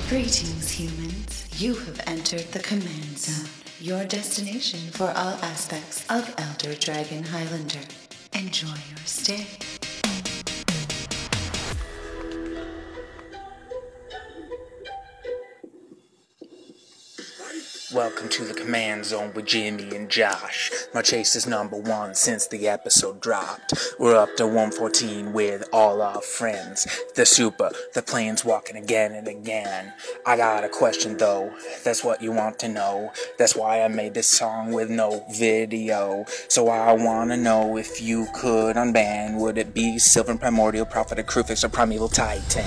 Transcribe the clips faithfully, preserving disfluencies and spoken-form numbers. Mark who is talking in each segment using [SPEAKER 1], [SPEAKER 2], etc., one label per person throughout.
[SPEAKER 1] Greetings, humans. You have entered the Command Zone, your destination for all aspects of Elder Dragon Highlander. Enjoy your stay.
[SPEAKER 2] Welcome to the Command Zone with Jimmy and Josh. My chase is number one since the episode dropped. We're up to one fourteen with all our friends. The super, the planes walking again and again. I got a question though, that's what you want to know. That's why I made this song with no video. So I wanna know if you could unban, would it be Sylvan Primordial, Prophet of Crufix, or Primeval Titan?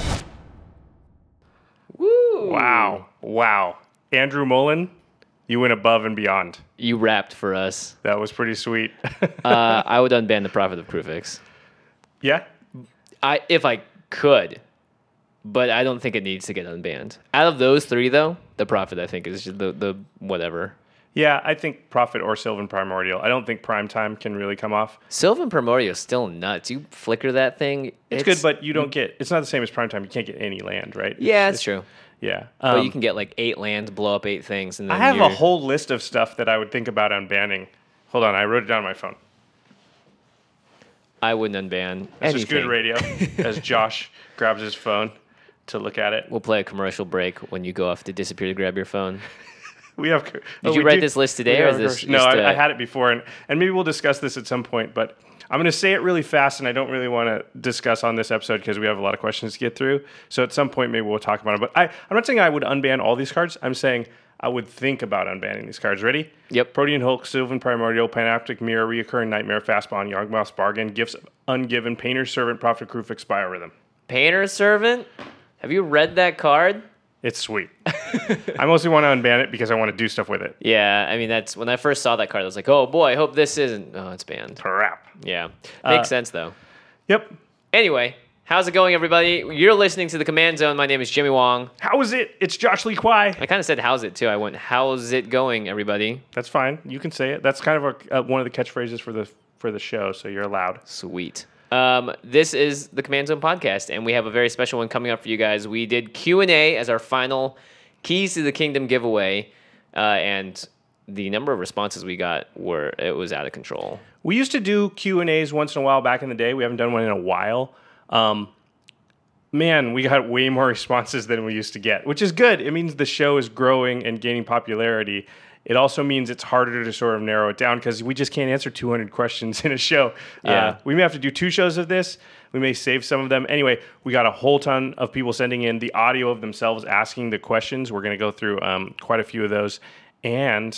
[SPEAKER 3] Woo!
[SPEAKER 4] Wow. Wow. Andrew Mullen, you went above and beyond.
[SPEAKER 3] You rapped for us.
[SPEAKER 4] That was pretty sweet.
[SPEAKER 3] uh, I would unban the Prophet of Crufix.
[SPEAKER 4] Yeah?
[SPEAKER 3] I if I could, but I don't think it needs to get unbanned. Out of those three, though, the Prophet, I think, is just the, the whatever.
[SPEAKER 4] Yeah, I think Prophet or Sylvan Primordial. I don't think Primetime can really come off.
[SPEAKER 3] Sylvan Primordial is still nuts. You flicker that thing.
[SPEAKER 4] It's, it's good, but you don't get... It's not the same as Primetime. You can't get any land, right?
[SPEAKER 3] Yeah,
[SPEAKER 4] it's,
[SPEAKER 3] that's true.
[SPEAKER 4] Yeah.
[SPEAKER 3] Um, but you
[SPEAKER 4] Um,
[SPEAKER 3] can get like eight lands, blow up eight things. And then
[SPEAKER 4] I have
[SPEAKER 3] you're...
[SPEAKER 4] a whole list of stuff that I would think about unbanning. Hold on, I wrote it down on my phone.
[SPEAKER 3] I wouldn't unban
[SPEAKER 4] This
[SPEAKER 3] anything.
[SPEAKER 4] is good radio as Josh grabs his phone to look at it.
[SPEAKER 3] We'll play a commercial break when you go off to disappear to grab your phone.
[SPEAKER 4] We have.
[SPEAKER 3] Did
[SPEAKER 4] oh,
[SPEAKER 3] you
[SPEAKER 4] we
[SPEAKER 3] write
[SPEAKER 4] do-
[SPEAKER 3] this list today,
[SPEAKER 4] we
[SPEAKER 3] or
[SPEAKER 4] have
[SPEAKER 3] is
[SPEAKER 4] a
[SPEAKER 3] this
[SPEAKER 4] commercial- No,
[SPEAKER 3] just,
[SPEAKER 4] I,
[SPEAKER 3] uh,
[SPEAKER 4] I had it before, and, and maybe we'll discuss this at some point. But I'm going to say it really fast, and I don't really want to discuss on this episode because we have a lot of questions to get through. So at some point, maybe we'll talk about it. But I, I'm not saying I would unban all these cards. I'm saying I would think about unbanning these cards. Ready?
[SPEAKER 3] Yep.
[SPEAKER 4] Protean Hulk, Sylvan Primordial, Panoptic Mirror, Reoccurring Nightmare, Fastbond, Yawgmoth's Bargain, Gifts Ungiven, Painter's Servant, Prophet of Crufix, Biorhythm.
[SPEAKER 3] Painter's Servant? Have you read that card?
[SPEAKER 4] It's sweet. I mostly want to unban it because I want to do stuff with it.
[SPEAKER 3] Yeah, I mean, that's when I first saw that card, I was like, oh boy, I hope this isn't. Oh, it's banned.
[SPEAKER 4] Crap.
[SPEAKER 3] Yeah. Makes
[SPEAKER 4] Uh,
[SPEAKER 3] sense, though.
[SPEAKER 4] Yep.
[SPEAKER 3] Anyway, how's it going, everybody? You're listening to the Command Zone. My name is Jimmy Wong.
[SPEAKER 4] How is it? It's Josh Lee Kwai.
[SPEAKER 3] I kind of said, how's it, too. I went, how's it going, everybody?
[SPEAKER 4] That's fine. You can say it. That's kind of a, uh, one of the catchphrases for the for the show, so you're allowed.
[SPEAKER 3] Sweet. Um, this is the Command Zone podcast, and we have a very special one coming up for you guys. We did Q and A as our final Keys to the Kingdom giveaway, uh, and the number of responses we got were, it was out of control.
[SPEAKER 4] We used to do Q and A's once in a while back in the day. We haven't done one in a while. Um, man, we got way more responses than we used to get, which is good. It means the show is growing and gaining popularity. It also means it's harder to sort of narrow it down because we just can't answer two hundred questions in a show.
[SPEAKER 3] Yeah.
[SPEAKER 4] Uh, we may have to do two shows of this. We may save some of them. Anyway, we got a whole ton of people sending in the audio of themselves asking the questions. We're going to go through um, quite a few of those. And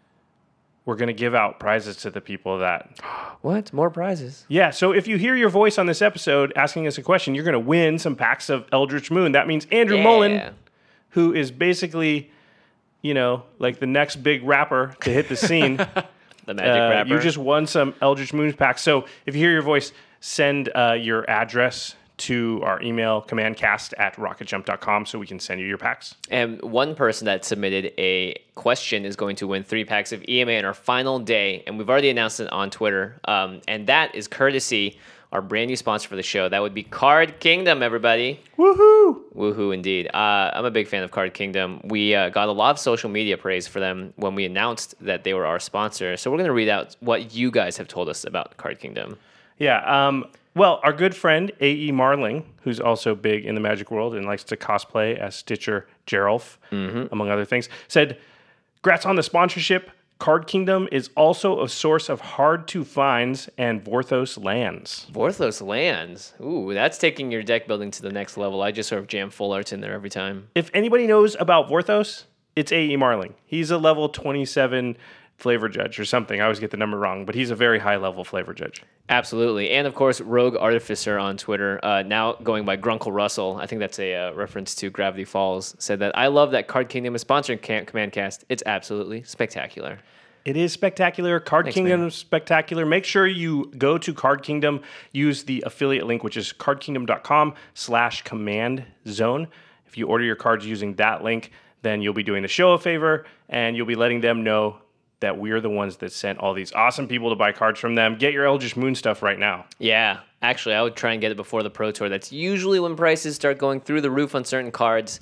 [SPEAKER 4] we're going to give out prizes to the people that...
[SPEAKER 3] What? More prizes?
[SPEAKER 4] Yeah, so if you hear your voice on this episode asking us a question, you're going to win some packs of Eldritch Moon. That means Andrew
[SPEAKER 3] Yeah.
[SPEAKER 4] Mullen, who is basically, you know, like the next big rapper to hit the scene.
[SPEAKER 3] The magic
[SPEAKER 4] Uh,
[SPEAKER 3] rapper.
[SPEAKER 4] You just won some Eldritch Moon packs. So if you hear your voice, send uh, your address to our email, commandcast at rocketjump dot com, so we can send you your packs.
[SPEAKER 3] And one person that submitted a question is going to win three packs of E M A on our final day, and we've already announced it on Twitter. Um, and that is courtesy our brand new sponsor for the show. That would be Card Kingdom, everybody.
[SPEAKER 4] Woohoo!
[SPEAKER 3] Woohoo, indeed. Uh, I'm a big fan of Card Kingdom. We uh, got a lot of social media praise for them when we announced that they were our sponsor. So we're going to read out what you guys have told us about Card Kingdom.
[SPEAKER 4] Yeah, um, well, our good friend A E Marling, who's also big in the Magic world and likes to cosplay as Stitcher Geralf,
[SPEAKER 3] Mm-hmm.
[SPEAKER 4] among other things, said, "Grats on the sponsorship. Card Kingdom is also a source of hard-to-finds and Vorthos lands."
[SPEAKER 3] Vorthos lands. Ooh, that's taking your deck building to the next level. I just sort of jam full arts in there every time.
[SPEAKER 4] If anybody knows about Vorthos, it's A E Marling. He's a level twenty-seven flavor judge or something. I always get the number wrong, but he's a very high-level flavor judge.
[SPEAKER 3] Absolutely. And, of course, Rogue Artificer on Twitter, uh, now going by Grunkle Russell, I think that's a uh, reference to Gravity Falls, said that, "I love that Card Kingdom is sponsoring Can- Command Cast. It's absolutely spectacular."
[SPEAKER 4] It is spectacular. Card
[SPEAKER 3] Thanks,
[SPEAKER 4] Kingdom
[SPEAKER 3] man.
[SPEAKER 4] is spectacular. Make sure you go to Card Kingdom, use the affiliate link, which is cardkingdom.com slash command zone. If you order your cards using that link, then you'll be doing the show a favor, and you'll be letting them know that we're the ones that sent all these awesome people to buy cards from them. Get your Eldritch Moon stuff right now.
[SPEAKER 3] Yeah, actually, I would try and get it before the Pro Tour. That's usually when prices start going through the roof on certain cards.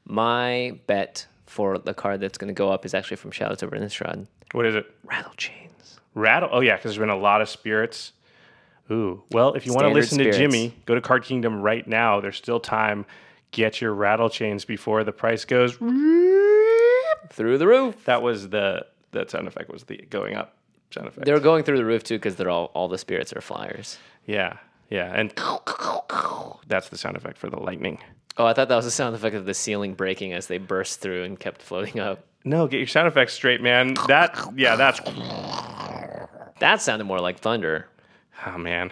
[SPEAKER 3] My bet for the card that's going to go up is actually from Shadows over Innistrad.
[SPEAKER 4] What is it?
[SPEAKER 3] Rattle Chains.
[SPEAKER 4] Rattle? Oh, yeah, because there's been a lot of spirits. Ooh. Well, if you want to
[SPEAKER 3] Standard
[SPEAKER 4] listen
[SPEAKER 3] spirits.
[SPEAKER 4] to Jimmy, go to Card Kingdom right now. There's still time. Get your Rattle Chains before the price goes
[SPEAKER 3] Through the roof.
[SPEAKER 4] That was the that sound effect was the going up sound effect.
[SPEAKER 3] They're going through the roof too because they're all all the spirits are flyers.
[SPEAKER 4] Yeah, yeah, and that's the sound effect for the lightning.
[SPEAKER 3] Oh, I thought that was the sound effect of the ceiling breaking as they burst through and kept floating up.
[SPEAKER 4] No, get your sound effects straight, man. That yeah, that's
[SPEAKER 3] That sounded more like thunder.
[SPEAKER 4] oh man.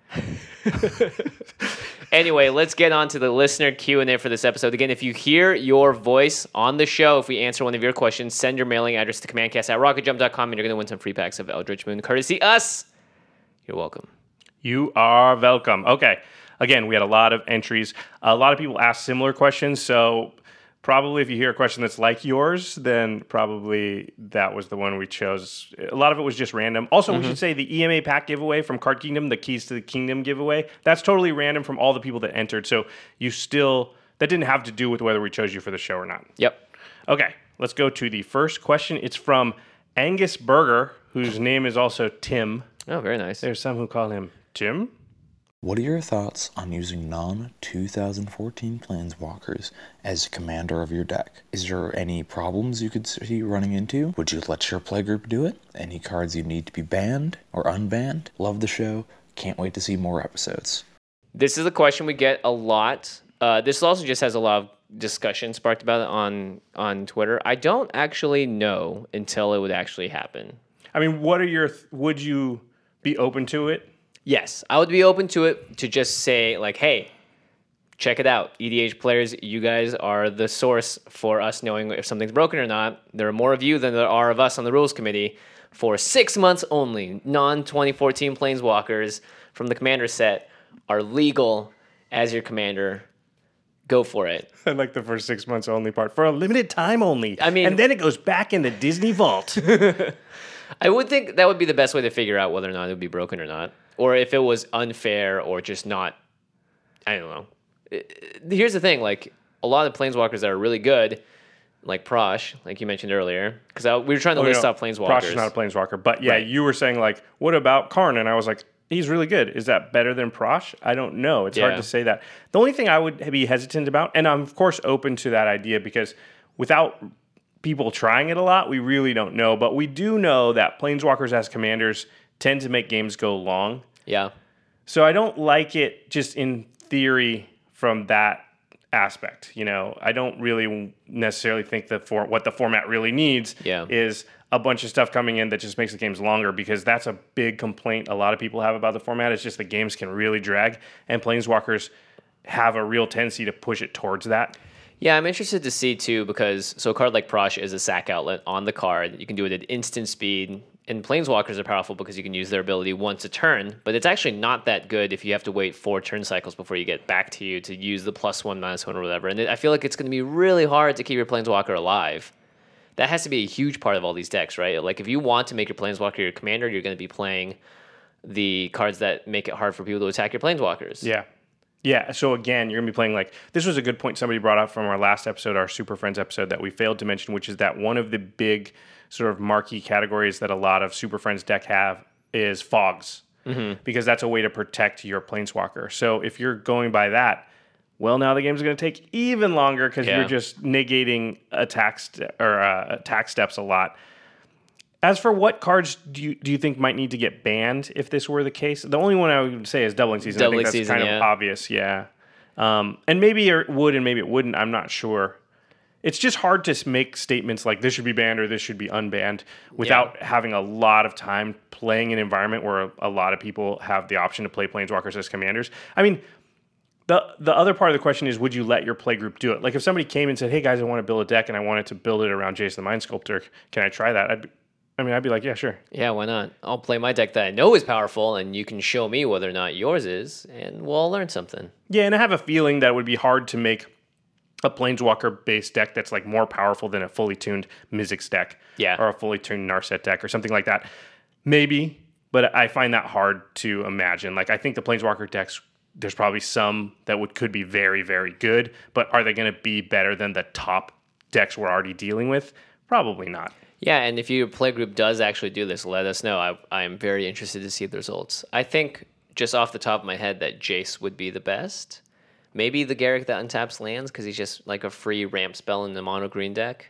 [SPEAKER 3] Anyway, let's get on to the listener Q and A for this episode. Again, if you hear your voice on the show, if we answer one of your questions, send your mailing address to commandcast at rocket jump dot com and you're going to win some free packs of Eldritch Moon, courtesy us. You're welcome.
[SPEAKER 4] You are welcome. Okay. Again, we had a lot of entries. A lot of people asked similar questions, so probably if you hear a question that's like yours, then probably that was the one we chose. A lot of it was just random. Also, mm-hmm. we should say the E M A pack giveaway from Card Kingdom, the Keys to the Kingdom giveaway, that's totally random from all the people that entered. So you still, that didn't have to do with whether we chose you for the show or not.
[SPEAKER 3] Yep.
[SPEAKER 4] Okay, let's go to the first question. It's from Angus Berger, whose name is also Tim.
[SPEAKER 3] Oh, very nice.
[SPEAKER 4] There's some who call him Tim.
[SPEAKER 5] What are your thoughts on using non twenty fourteen Planeswalkers as commander of your deck? Is there any problems you could see running into? Would you let your playgroup do it? Any cards you need to be banned or unbanned? Love the show. Can't wait to see more episodes.
[SPEAKER 3] This is a question we get a lot. Uh, this also just has a lot of discussion sparked about it on, on Twitter. I don't actually know until it would actually happen.
[SPEAKER 4] I mean, what are your, th- would you be open to it?
[SPEAKER 3] Yes, I would be open to it to just say, like, hey, check it out. E D H players, you guys are the source for us knowing if something's broken or not. There are more of you than there are of us on the rules committee. For six months only, non twenty fourteen Planeswalkers from the commander set are legal as your commander. Go for it.
[SPEAKER 4] I like the first six months only part. For a limited time only.
[SPEAKER 3] I mean,
[SPEAKER 4] and then it goes back in the Disney vault.
[SPEAKER 3] I would think that would be the best way to figure out whether or not it would be broken or not. Or if it was unfair or just not, I don't know. Here's the thing, like, a lot of Planeswalkers that are really good, like Prosh, like you mentioned earlier, because we were trying to
[SPEAKER 4] oh,
[SPEAKER 3] list
[SPEAKER 4] no,
[SPEAKER 3] off Planeswalkers.
[SPEAKER 4] Prosh is not a Planeswalker. But yeah, right. You were saying, like, what about Karn? And I was like, he's really good. Is that better than Prosh? I don't know. It's yeah. hard to say that. The only thing I would be hesitant about, and I'm, of course, open to that idea, because without people trying it a lot, we really don't know. But we do know that Planeswalkers as commanders tend to make games go long.
[SPEAKER 3] Yeah.
[SPEAKER 4] So I don't like it just in theory from that aspect. You know, I don't really necessarily think that for what the format really needs
[SPEAKER 3] yeah.
[SPEAKER 4] is a bunch of stuff coming in that just makes the games longer, because that's a big complaint a lot of people have about the format. It's just the games can really drag, and Planeswalkers have a real tendency to push it towards that.
[SPEAKER 3] Yeah, I'm interested to see, too, because so a card like Prosh is a sack outlet on the card. You can do it at instant speed, and Planeswalkers are powerful because you can use their ability once a turn, but it's actually not that good if you have to wait four turn cycles before you get back to you to use the plus one, minus one, or whatever. And I feel like it's going to be really hard to keep your Planeswalker alive. That has to be a huge part of all these decks, right? Like, if you want to make your Planeswalker your commander, you're going to be playing the cards that make it hard for people to attack your Planeswalkers.
[SPEAKER 4] Yeah. Yeah, so again, you're going to be playing like, this was a good point somebody brought up from our last episode, our Super Friends episode, that we failed to mention, which is that one of the big sort of marquee categories that a lot of Super Friends deck have is fogs, mm-hmm. because that's a way to protect your Planeswalker. So if you're going by that, well, now the game's going to take even longer because yeah. you're just negating attack st- or uh, attack steps a lot. As for what cards do you do you think might need to get banned if this were the case? The only one I would say is Doubling Season.
[SPEAKER 3] Doubling
[SPEAKER 4] I think that's
[SPEAKER 3] season,
[SPEAKER 4] kind
[SPEAKER 3] yeah.
[SPEAKER 4] of obvious, yeah. Um, and maybe it would and maybe it wouldn't. I'm not sure. It's just hard to make statements like this should be banned or this should be unbanned without yeah. having a lot of time playing an environment where a, a lot of people have the option to play Planeswalkers as commanders. I mean, the the other part of the question is, would you let your playgroup do it? Like if somebody came and said, hey guys, I want to build a deck and I wanted to build it around Jace the Mind Sculptor, can I try that? I'd be, I mean, I'd be like, yeah, sure.
[SPEAKER 3] Yeah, why not? I'll play my deck that I know is powerful, and you can show me whether or not yours is, and we'll all learn something.
[SPEAKER 4] Yeah, and I have a feeling that it would be hard to make a Planeswalker-based deck that's like more powerful than a fully tuned Mizzix deck,
[SPEAKER 3] yeah,
[SPEAKER 4] or a fully tuned Narset deck, or something like that. Maybe, but I find that hard to imagine. Like, I think the Planeswalker decks there's probably some that would could be very, very good, but are they going to be better than the top decks we're already dealing with? Probably not.
[SPEAKER 3] Yeah, and if your playgroup does actually do this, let us know. I I am very interested to see the results. I think, just off the top of my head, that Jace would be the best. Maybe the Garruk that untaps lands, because he's just like a free ramp spell in the mono green deck.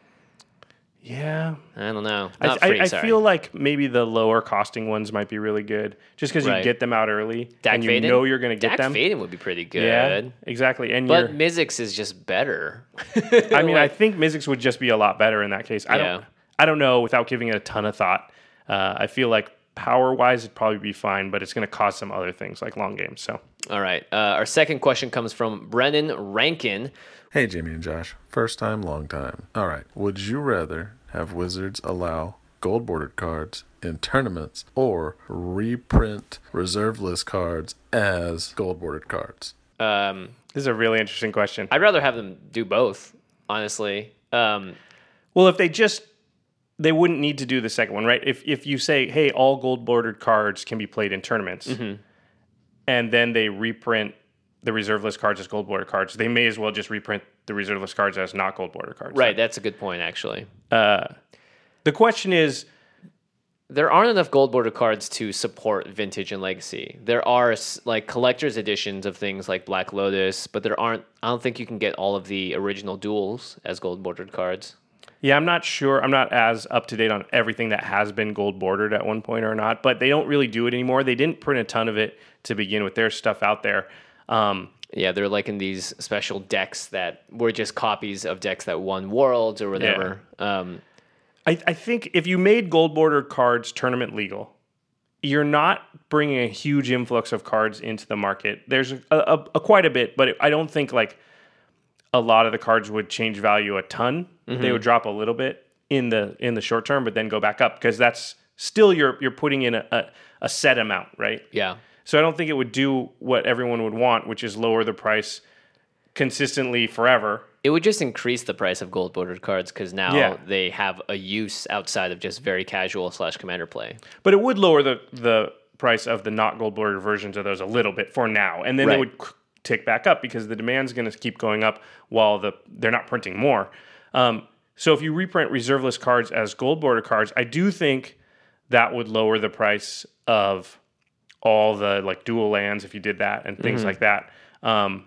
[SPEAKER 4] Yeah.
[SPEAKER 3] I don't know.
[SPEAKER 4] I,
[SPEAKER 3] Not free,
[SPEAKER 4] I, I
[SPEAKER 3] sorry.
[SPEAKER 4] feel like maybe the lower costing ones might be really good, just because
[SPEAKER 3] Right.
[SPEAKER 4] you get them out early
[SPEAKER 3] Dak
[SPEAKER 4] and you
[SPEAKER 3] Faden?
[SPEAKER 4] know you're going to get
[SPEAKER 3] Dak
[SPEAKER 4] them.
[SPEAKER 3] Faden would be pretty good.
[SPEAKER 4] Yeah, exactly. And
[SPEAKER 3] But
[SPEAKER 4] you're,
[SPEAKER 3] Mizzix is just better.
[SPEAKER 4] I mean, I think Mizzix would just be a lot better in that case. I
[SPEAKER 3] Yeah.
[SPEAKER 4] don't, I don't know without giving it a ton of thought. Uh, I feel like power-wise, it'd probably be fine, but it's going to cause some other things like long games. So,
[SPEAKER 3] All right. Uh, our second question comes from Brennan Rankin.
[SPEAKER 6] Hey, Jamie and Josh. First time, long time. All right. Would you rather have Wizards allow gold-bordered cards in tournaments or reprint reserve list cards as gold-bordered cards?
[SPEAKER 3] Um,
[SPEAKER 4] this is a really interesting question.
[SPEAKER 3] I'd rather have them do both, honestly. Um,
[SPEAKER 4] Well, if they just, they wouldn't need to do the second one, right? If if you say, hey, all gold-bordered cards can be played in tournaments,
[SPEAKER 3] Mm-hmm.
[SPEAKER 4] and then they reprint the reserve list cards as gold-bordered cards, they may as well just reprint the reserve list cards as not gold-bordered cards.
[SPEAKER 3] right. That's a good point, actually.
[SPEAKER 4] The question is,
[SPEAKER 3] There aren't enough gold border cards to support Vintage and Legacy. There are s- like collector's editions of things like Black Lotus, but there aren't. I don't think you can get all of the original duels as gold bordered cards.
[SPEAKER 4] yeah, I'm not sure. I'm not as up-to-date on everything that has been gold-bordered at one point or not, but they don't really do it anymore. They didn't print a ton of it to begin with. There's stuff out there. Um,
[SPEAKER 3] Yeah, they're like in these special decks that were just copies of decks that won Worlds or whatever. Um,
[SPEAKER 4] I, I think if you made gold border cards tournament legal, you're not bringing a huge influx of cards into the market. There's a, a, a quite a bit, but I don't think like a lot of the cards would change value a ton.
[SPEAKER 3] Mm-hmm.
[SPEAKER 4] They would drop a little bit in the in the short term, but then go back up because that's still you're you're putting in a, a, a set amount, right?
[SPEAKER 3] yeah.
[SPEAKER 4] So I don't think it would do what everyone would want, which is lower the price consistently forever.
[SPEAKER 3] It would just increase the price of gold bordered cards because now
[SPEAKER 4] Yeah.
[SPEAKER 3] they have a use outside of just very casual slash commander play.
[SPEAKER 4] But it would lower the, the price of the not gold bordered versions of those a little bit for now. And then
[SPEAKER 3] Right.
[SPEAKER 4] they would k- tick back up because the demand's going to keep going up while the they're not printing more. Um, so if you reprint reserve list cards as gold border cards, I do think that would lower the price of all the like dual lands if you did that and things like that. Um,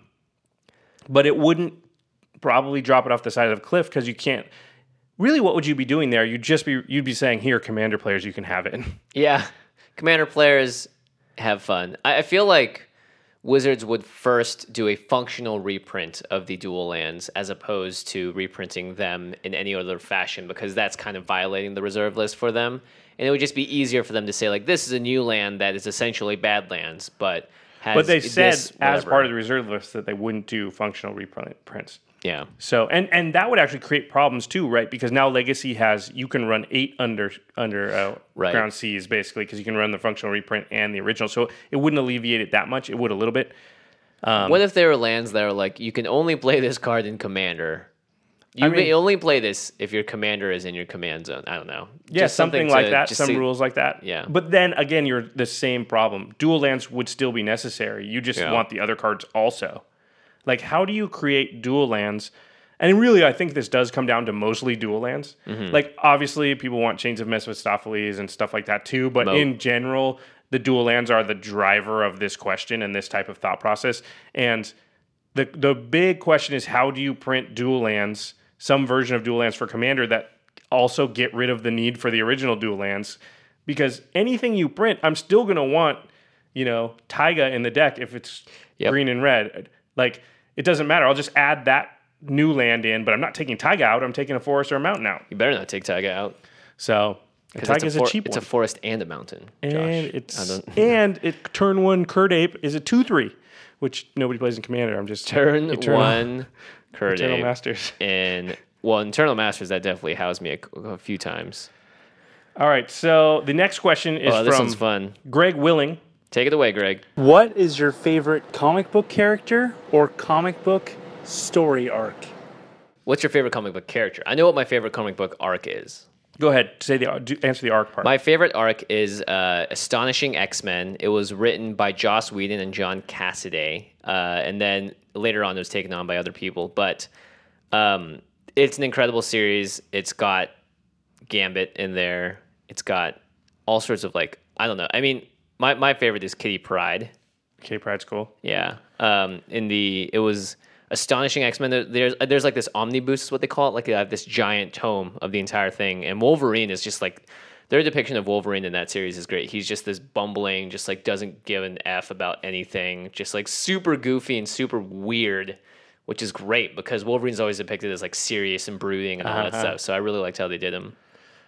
[SPEAKER 4] but it wouldn't probably drop it off the side of the cliff because you can't. Really, what would you be doing there? You'd just be you'd be saying, "Here, commander players, you can have it."
[SPEAKER 3] Yeah, commander players have fun. I, I feel like Wizards would first do a functional reprint of the dual lands as opposed to reprinting them in any other fashion because that's kind of violating the reserve list for them. And it would just be easier for them to say, like, this is a new land that is essentially Badlands, but has
[SPEAKER 4] But they
[SPEAKER 3] this
[SPEAKER 4] said as
[SPEAKER 3] whatever.
[SPEAKER 4] part of the reserve list that they wouldn't do functional reprints.
[SPEAKER 3] Yeah.
[SPEAKER 4] So and and that would actually create problems too, right? Because now Legacy has you can run eight under under uh,
[SPEAKER 3] Right.
[SPEAKER 4] ground seas basically because you can run the functional reprint and the original. So it wouldn't alleviate it that much. It would a little bit. Um,
[SPEAKER 3] what if there are lands that are like, you can only play this card in Commander? You
[SPEAKER 4] I
[SPEAKER 3] may
[SPEAKER 4] mean-
[SPEAKER 3] only play this if your commander is in your command zone. I don't know.
[SPEAKER 4] Yeah,
[SPEAKER 3] Just
[SPEAKER 4] something,
[SPEAKER 3] to-
[SPEAKER 4] like that.
[SPEAKER 3] just
[SPEAKER 4] Some
[SPEAKER 3] to-
[SPEAKER 4] rules like that.
[SPEAKER 3] Yeah.
[SPEAKER 4] But then again, you're the same problem. Dual lands would still be necessary. You just
[SPEAKER 3] Yeah.
[SPEAKER 4] want the other cards also. Like, how do you create dual lands? And really, I think this does come down to mostly dual lands.
[SPEAKER 3] Mm-hmm.
[SPEAKER 4] Like, obviously, people want Chains of Mephistopheles and stuff like that too. But
[SPEAKER 3] Moat.
[SPEAKER 4] in general, the dual lands are the driver of this question and this type of thought process. And the the big question is, how do you print dual lands, some version of dual lands for Commander that also get rid of the need for the original dual lands? Because anything you print, I'm still going to want, you know, Taiga in the deck if it's
[SPEAKER 3] Yep.
[SPEAKER 4] green and red. Like, it doesn't matter. I'll just add that new land in, but I'm not taking Taiga out. I'm taking a forest or a mountain out.
[SPEAKER 3] You better not take Taiga out.
[SPEAKER 4] So
[SPEAKER 3] 'Cause
[SPEAKER 4] Taiga's
[SPEAKER 3] it's a,
[SPEAKER 4] a,
[SPEAKER 3] for-
[SPEAKER 4] cheap
[SPEAKER 3] It's
[SPEAKER 4] one.
[SPEAKER 3] a forest and a mountain, Josh.
[SPEAKER 4] and
[SPEAKER 3] I
[SPEAKER 4] it's
[SPEAKER 3] don't-
[SPEAKER 4] and it turn one Curd Ape is a two three, which nobody plays in Commander. I'm just
[SPEAKER 3] Turn
[SPEAKER 4] Eternal-
[SPEAKER 3] one, Curd
[SPEAKER 4] Eternal
[SPEAKER 3] Ape,
[SPEAKER 4] Masters.
[SPEAKER 3] and well, Eternal Masters that definitely housed me a, a few times.
[SPEAKER 4] All right, so the next question is
[SPEAKER 3] Oh, this
[SPEAKER 4] from
[SPEAKER 3] one's fun.
[SPEAKER 4] Greg Willing.
[SPEAKER 3] Take it away, Greg.
[SPEAKER 7] What is your favorite comic book character or comic book story arc?
[SPEAKER 3] What's your favorite comic book character? I know what my favorite comic book arc is.
[SPEAKER 4] Go ahead. Say the do, answer the arc part.
[SPEAKER 3] My favorite arc is uh, Astonishing X-Men. It was written by Joss Whedon and John Cassaday, uh, and then later on it was taken on by other people. But um, it's an incredible series. It's got Gambit in there. It's got all sorts of like I don't know. I mean, my my favorite is Kitty Pryde.
[SPEAKER 4] Kitty Pryde's cool.
[SPEAKER 3] Yeah. Um, in the it was. Astonishing X-Men. There, there's there's like this omnibus is what they call it. Like they have this giant tome of the entire thing, and Wolverine is just like their depiction of Wolverine in that series is great. He's just this bumbling, just like doesn't give an F about anything, just like super goofy and super weird, which is great because Wolverine's always depicted as like serious and brooding and all
[SPEAKER 4] Uh-huh.
[SPEAKER 3] that stuff. So I really liked how they did him.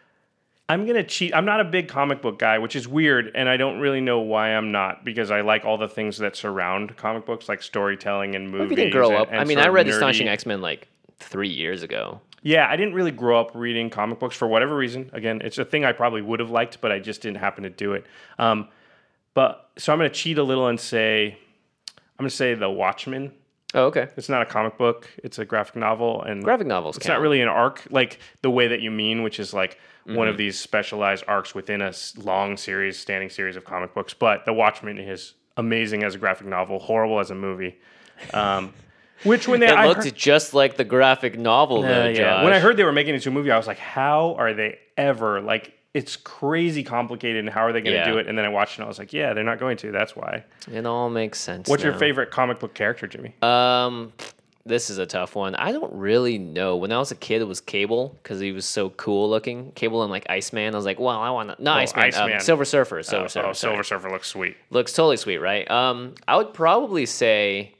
[SPEAKER 4] I'm going to cheat. I'm not a big comic book guy, which is weird, and I don't really know why I'm not, because I like all the things that surround comic books, like storytelling and movies.
[SPEAKER 3] If you didn't grow
[SPEAKER 4] and-
[SPEAKER 3] up,
[SPEAKER 4] and
[SPEAKER 3] I mean,
[SPEAKER 4] sort
[SPEAKER 3] I
[SPEAKER 4] of
[SPEAKER 3] read
[SPEAKER 4] nerdy-
[SPEAKER 3] Astonishing X-Men like three years ago.
[SPEAKER 4] Yeah, I didn't really grow up reading comic books for whatever reason. Again, it's a thing I probably would have liked, but I just didn't happen to do it. Um, but so I'm going to cheat a little and say, I'm going to say The Watchmen.
[SPEAKER 3] Oh, okay.
[SPEAKER 4] It's not a comic book; it's a graphic novel, and
[SPEAKER 3] Graphic novels.
[SPEAKER 4] it's
[SPEAKER 3] count.
[SPEAKER 4] not really an arc like the way that you mean, which is like
[SPEAKER 3] Mm-hmm.
[SPEAKER 4] one of these specialized arcs within a s- long series, standing series of comic books. But The Watchmen is amazing as a graphic novel, horrible as a movie. Um, which when they
[SPEAKER 3] It
[SPEAKER 4] I
[SPEAKER 3] looked
[SPEAKER 4] heard-
[SPEAKER 3] just like the graphic novel,
[SPEAKER 4] Uh,
[SPEAKER 3] though.
[SPEAKER 4] yeah.
[SPEAKER 3] Josh.
[SPEAKER 4] When I heard they were making it into a movie, I was like, how are they ever like? It's crazy complicated, and how are they going to
[SPEAKER 3] Yeah.
[SPEAKER 4] do it? And then I watched it, and I was like, yeah, they're not going to. That's why.
[SPEAKER 3] it all makes sense.
[SPEAKER 4] What's your
[SPEAKER 3] now.
[SPEAKER 4] favorite comic book character, Jimmy?
[SPEAKER 3] Um, this is a tough one. I don't really know. When I was a kid, it was Cable because he was so cool looking. Cable and like Iceman. I was like, well, I want to. Not
[SPEAKER 4] Oh,
[SPEAKER 3] Iceman.
[SPEAKER 4] Iceman.
[SPEAKER 3] Um, Silver Surfer. Silver
[SPEAKER 4] Oh,
[SPEAKER 3] Surfer.
[SPEAKER 4] oh,
[SPEAKER 3] sorry.
[SPEAKER 4] Silver Surfer looks sweet.
[SPEAKER 3] Looks totally sweet, right? Um, I would probably say,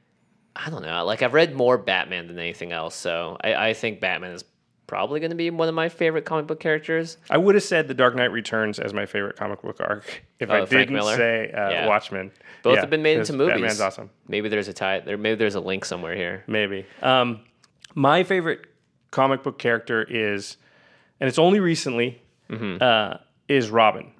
[SPEAKER 3] I don't know. Like I've read more Batman than anything else, so I, I think Batman is probably going to be one of my favorite comic book characters.
[SPEAKER 4] I would have said The Dark Knight Returns as my favorite comic book arc if
[SPEAKER 3] Oh,
[SPEAKER 4] I
[SPEAKER 3] Frank
[SPEAKER 4] didn't
[SPEAKER 3] Miller?
[SPEAKER 4] say uh,
[SPEAKER 3] Yeah.
[SPEAKER 4] Watchmen.
[SPEAKER 3] Both
[SPEAKER 4] Yeah,
[SPEAKER 3] have been made into
[SPEAKER 4] 'cause
[SPEAKER 3] movies.
[SPEAKER 4] Batman's awesome.
[SPEAKER 3] Maybe there's a tie. There, maybe there's a link somewhere here.
[SPEAKER 4] Maybe. Um, my favorite comic book character is, and it's only recently,
[SPEAKER 3] Mm-hmm.
[SPEAKER 4] uh, is Robin.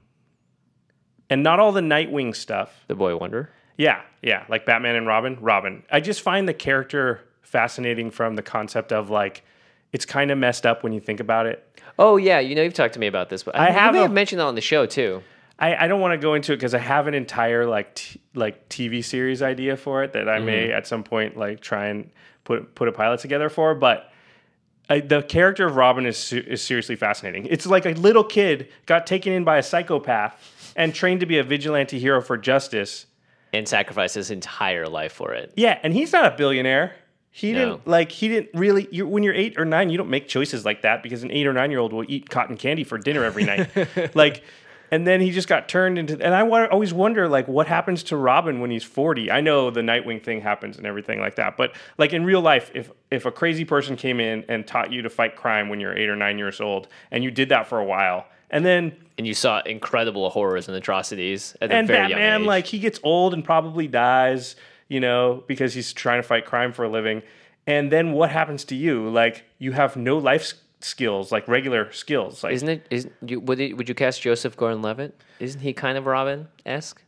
[SPEAKER 4] And not all the Nightwing stuff.
[SPEAKER 3] The Boy Wonder.
[SPEAKER 4] Yeah, yeah, like Batman and Robin. Robin. I just find the character fascinating from the concept of like, it's kind of messed up when you think about it.
[SPEAKER 3] Oh yeah, you know you've talked to me about this, but
[SPEAKER 4] I
[SPEAKER 3] you
[SPEAKER 4] have
[SPEAKER 3] may
[SPEAKER 4] a-
[SPEAKER 3] have mentioned that on the show too.
[SPEAKER 4] I, I don't want to go into it because I have an entire like t- like T V series idea for it that I may at some point like try and put put a pilot together for. But I, the character of Robin is su- is seriously fascinating. It's like a little kid got taken in by a psychopath and trained to be a vigilante hero for justice.
[SPEAKER 3] And sacrificed his entire life for it.
[SPEAKER 4] Yeah, and he's not a billionaire. He
[SPEAKER 3] No.
[SPEAKER 4] didn't like. He didn't really. You, when you're eight or nine, you don't make choices like that because an eight or nine year old will eat cotton candy for dinner every night. like, and then he just got turned into. And I wa- always wonder, like, what happens to Robin when he's forty? I know the Nightwing thing happens and everything like that, but like in real life, if if a crazy person came in and taught you to fight crime when you're eight or nine years old, and you did that for a while, and then
[SPEAKER 3] And you saw incredible horrors and atrocities at a
[SPEAKER 4] and
[SPEAKER 3] very young
[SPEAKER 4] Batman,
[SPEAKER 3] age.
[SPEAKER 4] like he gets old and probably dies, you know, because he's trying to fight crime for a living. And then what happens to you? Like you have no life s- skills, like regular skills. Like
[SPEAKER 3] Isn't it? Isn't you? Would it, would you cast Joseph Gordon-Levitt? Isn't he kind of Robin esque?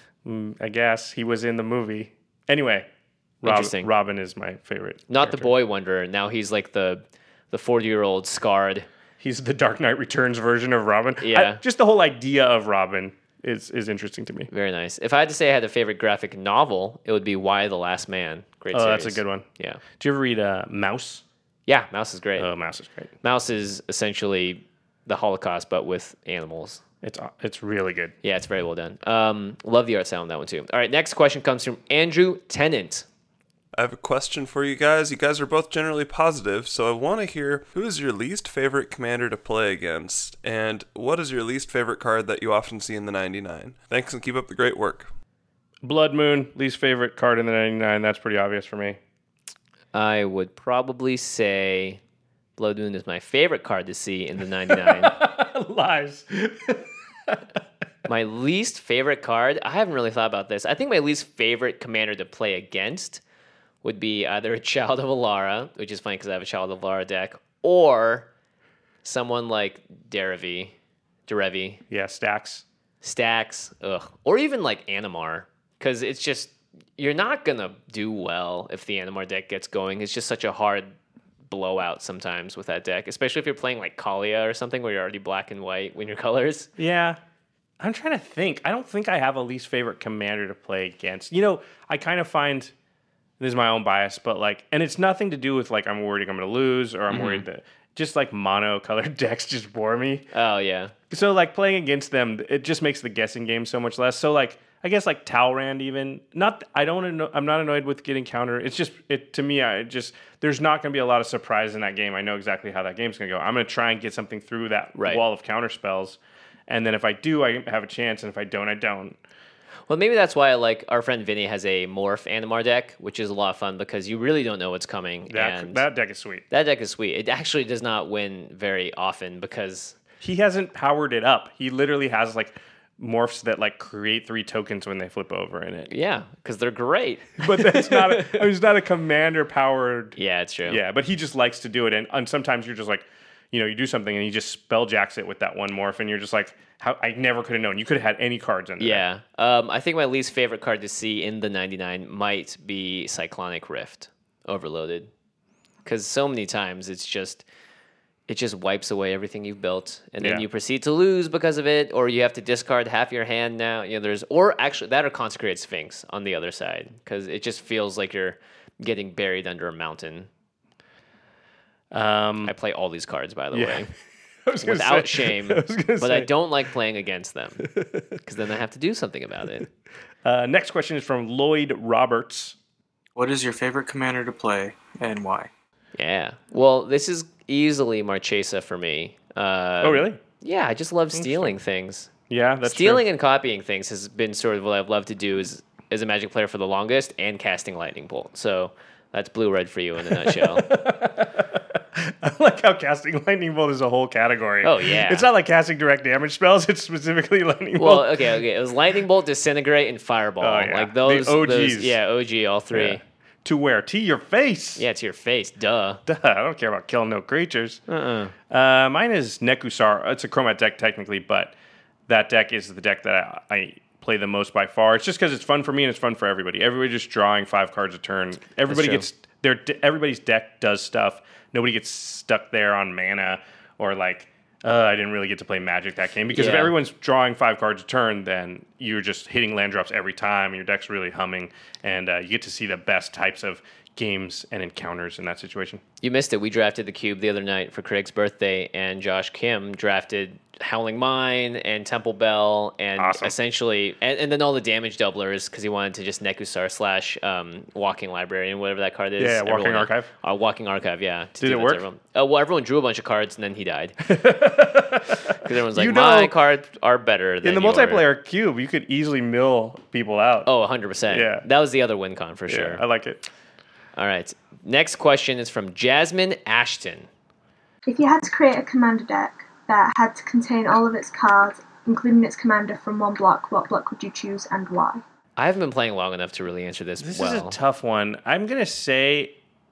[SPEAKER 4] I guess he was in the movie. Anyway, Rob,
[SPEAKER 3] Interesting.
[SPEAKER 4] Robin is my favorite.
[SPEAKER 3] Not the
[SPEAKER 4] character.
[SPEAKER 3] Boy Wonder. Now he's like the the forty year old scarred.
[SPEAKER 4] He's the Dark Knight Returns version of Robin.
[SPEAKER 3] Yeah.
[SPEAKER 4] I- just the whole idea of Robin is is interesting to me.
[SPEAKER 3] Very nice. If I had to say I had a favorite graphic novel, it would be Why the Last Man. Great
[SPEAKER 4] Oh,
[SPEAKER 3] series.
[SPEAKER 4] that's a good one.
[SPEAKER 3] Yeah.
[SPEAKER 4] Do you ever read uh, Mouse?
[SPEAKER 3] Yeah, Mouse is great.
[SPEAKER 4] Oh, Mouse is great.
[SPEAKER 3] Mouse is essentially the Holocaust, but with animals.
[SPEAKER 4] It's it's really good.
[SPEAKER 3] Yeah, it's very well done. Um, love the art style on that one too. All right, next question comes from Andrew Tennant.
[SPEAKER 8] I have a question for you guys. You guys are both generally positive, so I want to hear who is your least favorite commander to play against, and what is your least favorite card that you often see in the ninety-nine? Thanks and keep up the great work.
[SPEAKER 4] Blood Moon, least favorite card in the ninety-nine. That's pretty obvious for me.
[SPEAKER 3] I would probably say Blood Moon is my favorite card to see in the ninety-nine.
[SPEAKER 4] Lies.
[SPEAKER 3] My least favorite card, I haven't really thought about this. I think my least favorite commander to play against would be either a Child of Alara, which is funny because I have a Child of Alara deck, or someone like Derevi, Derevi,
[SPEAKER 4] Yeah, Stacks.
[SPEAKER 3] Stacks, ugh, or even like Animar, because it's just, you're not going to do well if the Animar deck gets going. It's just such a hard blowout sometimes with that deck, especially if you're playing like Kalia or something where you're already black and white when your colors.
[SPEAKER 4] Yeah. I'm trying to think. I don't think I have a least favorite commander to play against. You know, I kind of find, this is my own bias, but like, and it's nothing to do with like I'm worried I'm going to lose or I'm mm-hmm. worried that just like mono colored decks just bore me.
[SPEAKER 3] Oh, yeah.
[SPEAKER 4] So like playing against them, it just makes the guessing game so much less. So like, I guess like Talrand even, not, I don't, anno- I'm not annoyed with getting counter. It's just, it to me, I just, there's not going to be a lot of surprise in that game. I know exactly how that game's going to go. I'm going to try and get something through that
[SPEAKER 3] right.
[SPEAKER 4] wall of counter spells. And then if I do, I have a chance. And if I don't, I don't.
[SPEAKER 3] Well, maybe that's why like our friend Vinny has a Morph Animar deck, which is a lot of fun because you really don't know what's coming.
[SPEAKER 4] That,
[SPEAKER 3] and
[SPEAKER 4] that deck is sweet.
[SPEAKER 3] That deck is sweet. It actually does not win very often because...
[SPEAKER 4] He hasn't powered it up. He literally has like morphs that like create three tokens when they flip over in it.
[SPEAKER 3] Yeah, because they're great.
[SPEAKER 4] But that's not a, I mean, it's not a commander powered...
[SPEAKER 3] Yeah, it's true.
[SPEAKER 4] Yeah, but he just likes to do it. And, and sometimes you're just like... You know, you do something and you just spelljacks it with that one morph, and you're just like, "How I never could have known." You could have had any cards in there.
[SPEAKER 3] Yeah, um, I think my least favorite card to see in the ninety-nine might be Cyclonic Rift Overloaded, because so many times it's just it just wipes away everything you've built, and then
[SPEAKER 4] Yeah.
[SPEAKER 3] you proceed to lose because of it, or you have to discard half your hand now. You know, there's or actually that or Consecrated Sphinx on the other side, because it just feels like you're getting buried under a mountain.
[SPEAKER 4] Um,
[SPEAKER 3] I play all these cards, by the
[SPEAKER 4] yeah.
[SPEAKER 3] way,
[SPEAKER 4] I was gonna
[SPEAKER 3] without
[SPEAKER 4] say,
[SPEAKER 3] shame,
[SPEAKER 4] I was gonna
[SPEAKER 3] but
[SPEAKER 4] say.
[SPEAKER 3] I don't like playing against them because then I have to do something about it.
[SPEAKER 4] Uh, next question is from Lloyd Roberts.
[SPEAKER 9] What is your favorite commander to play and why?
[SPEAKER 3] Yeah, well, this is easily Marchesa for me. Uh,
[SPEAKER 4] Oh, really?
[SPEAKER 3] Yeah, I just love stealing things.
[SPEAKER 4] Yeah, that's
[SPEAKER 3] stealing
[SPEAKER 4] true.
[SPEAKER 3] and copying things has been sort of what I've loved to do as as a Magic player for the longest, and casting Lightning Bolt. So that's blue red for you in a nutshell.
[SPEAKER 4] I like how casting Lightning Bolt is a whole category.
[SPEAKER 3] Oh, yeah.
[SPEAKER 4] It's not like casting direct damage spells. It's specifically Lightning
[SPEAKER 3] Well,
[SPEAKER 4] Bolt.
[SPEAKER 3] okay, okay. It was Lightning Bolt, Disintegrate, and Fireball.
[SPEAKER 4] Oh, yeah.
[SPEAKER 3] Like those,
[SPEAKER 4] The O Gs.
[SPEAKER 3] those- yeah, O G, all three.
[SPEAKER 4] Yeah. To where? To your face.
[SPEAKER 3] Yeah, to your face. Duh.
[SPEAKER 4] Duh, I don't care about killing no creatures.
[SPEAKER 3] Uh-uh.
[SPEAKER 4] Uh, mine is Nekusar. It's a Chromat deck technically, but that deck is the deck that I, I play the most by far. It's just because it's fun for me and it's fun for everybody. Everybody just drawing five cards a turn. Everybody
[SPEAKER 3] true.
[SPEAKER 4] gets their everybody's deck does stuff. Nobody gets stuck there on mana or like, uh, I didn't really get to play Magic that game. Because if
[SPEAKER 3] Yeah.
[SPEAKER 4] everyone's drawing five cards a turn, then you're just hitting land drops every time. And your deck's really humming, and uh, you get to see the best types of games and encounters in that situation.
[SPEAKER 3] You missed it. We drafted the cube the other night for Craig's birthday, and Josh Kim drafted Howling Mine and Temple Bell, and
[SPEAKER 4] Awesome.
[SPEAKER 3] essentially, and, and then all the damage doublers because he wanted to just Nekusar slash um, Walking Librarian, whatever that card is.
[SPEAKER 4] Yeah, Walking
[SPEAKER 3] Everyone-
[SPEAKER 4] Archive.
[SPEAKER 3] Uh, Walking Archive, yeah. to
[SPEAKER 4] Did
[SPEAKER 3] do
[SPEAKER 4] it
[SPEAKER 3] that to
[SPEAKER 4] work?
[SPEAKER 3] everyone. Uh, well, everyone drew a bunch of cards, and then he died. Because everyone's like,
[SPEAKER 4] You know-
[SPEAKER 3] my cards are better than
[SPEAKER 4] In the
[SPEAKER 3] yours."
[SPEAKER 4] multiplayer cube, you could easily mill people out.
[SPEAKER 3] Oh, one hundred percent.
[SPEAKER 4] Yeah.
[SPEAKER 3] That was the other win con for
[SPEAKER 4] yeah,
[SPEAKER 3] sure.
[SPEAKER 4] I like it.
[SPEAKER 3] All right. Next question is from Jasmine Ashton.
[SPEAKER 10] If you had to create a commander deck that had to contain all of its cards, including its commander, from one block, what block would you choose and why?
[SPEAKER 3] I haven't been playing long enough to really answer this,
[SPEAKER 4] This
[SPEAKER 3] well.
[SPEAKER 4] is a tough one. I'm going to say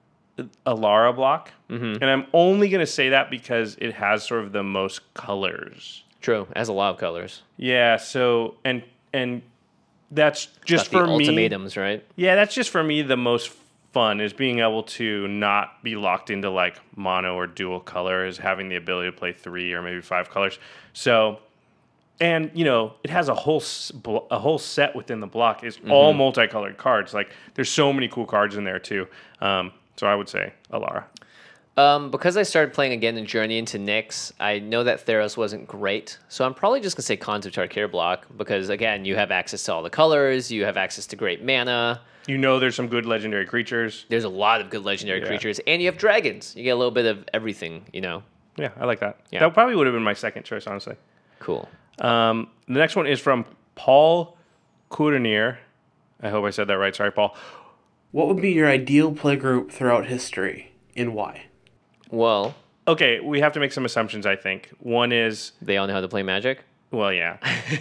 [SPEAKER 4] a Lara block.
[SPEAKER 3] Mm-hmm.
[SPEAKER 4] And I'm only going to say that because it has sort of the most colors.
[SPEAKER 3] True. It has a lot of colors.
[SPEAKER 4] Yeah, so, and and that's just
[SPEAKER 3] Got
[SPEAKER 4] for
[SPEAKER 3] the
[SPEAKER 4] me.
[SPEAKER 3] ultimatums, right?
[SPEAKER 4] Yeah, that's just for me the most fun is being able to not be locked into like mono or dual color, is having the ability to play three or maybe five colors. So, and you know, it has a whole s- blo- a whole set within the block is all multicolored cards. Like there's so many cool cards in there too. Um, so I would say Alara.
[SPEAKER 3] Um, because I started playing again in Journey into Nyx, I know that Theros wasn't great. So I'm probably just going to say Khans of Tarkir block because, again, you have access to all the colors, you have access to great mana.
[SPEAKER 4] You know, there's some good legendary creatures.
[SPEAKER 3] There's a lot of good legendary
[SPEAKER 4] Yeah.
[SPEAKER 3] creatures, and you have dragons. You get a little bit of everything, you know.
[SPEAKER 4] Yeah, I like that.
[SPEAKER 3] Yeah.
[SPEAKER 4] That probably would have been my second choice, honestly.
[SPEAKER 3] Cool.
[SPEAKER 4] Um, the next one is from Paul Cournier. I hope I said that right. Sorry, Paul.
[SPEAKER 11] What would be your ideal playgroup throughout history and why?
[SPEAKER 3] Well,
[SPEAKER 4] Okay, we have to make some assumptions, I think. One is,
[SPEAKER 3] they all know how to play Magic.
[SPEAKER 4] well, yeah.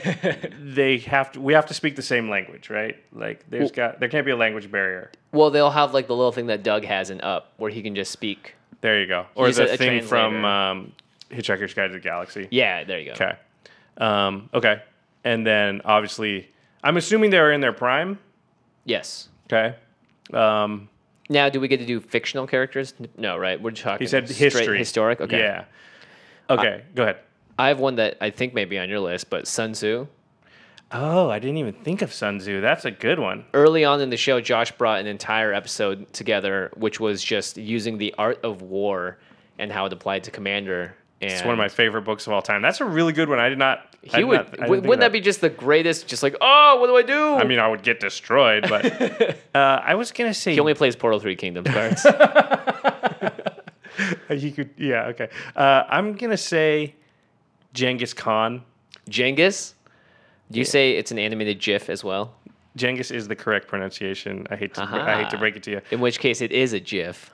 [SPEAKER 4] they have to we have to speak the same language, right? Like there's got there can't be a language barrier.
[SPEAKER 3] Well, they'll have like the little thing that Doug has in Up, where he can just speak.
[SPEAKER 4] There you go. Or
[SPEAKER 3] He's
[SPEAKER 4] the
[SPEAKER 3] a- a
[SPEAKER 4] thing from
[SPEAKER 3] translator.
[SPEAKER 4] um, Hitchhiker's Guide to the Galaxy.
[SPEAKER 3] Yeah, there you go.
[SPEAKER 4] Okay. Um, okay. And then obviously, I'm assuming they're in their prime.
[SPEAKER 3] Yes.
[SPEAKER 4] Okay. Um,
[SPEAKER 3] Now, do we get to do fictional characters? No, right? We're talking.
[SPEAKER 4] He said
[SPEAKER 3] straight
[SPEAKER 4] history.
[SPEAKER 3] historic. Okay.
[SPEAKER 4] Yeah. Okay, go ahead.
[SPEAKER 3] I have one that I think may be on your list, but Sun Tzu.
[SPEAKER 4] Oh, I didn't even think of Sun Tzu. That's a good one.
[SPEAKER 3] Early on in the show, Josh brought an entire episode together, which was just using the art of war and how it applied to Commander. And
[SPEAKER 4] It's one of my favorite books of all time. That's a really good one. I did not. I
[SPEAKER 3] He
[SPEAKER 4] did
[SPEAKER 3] would.
[SPEAKER 4] not- I didn't
[SPEAKER 3] wouldn't
[SPEAKER 4] think
[SPEAKER 3] that
[SPEAKER 4] of
[SPEAKER 3] be just the greatest? Just like, oh, what do I do?
[SPEAKER 4] I mean, I would get destroyed, but uh, I was gonna say
[SPEAKER 3] he only plays Portal Three Kingdoms cards.
[SPEAKER 4] he could. Yeah. Okay. Uh, I'm gonna say Genghis Khan.
[SPEAKER 3] Genghis. Do you say it's an animated GIF as well?
[SPEAKER 4] Genghis is the correct pronunciation. I hate to.
[SPEAKER 3] Aha.
[SPEAKER 4] I hate to break it to you.
[SPEAKER 3] In which case, it is a GIF.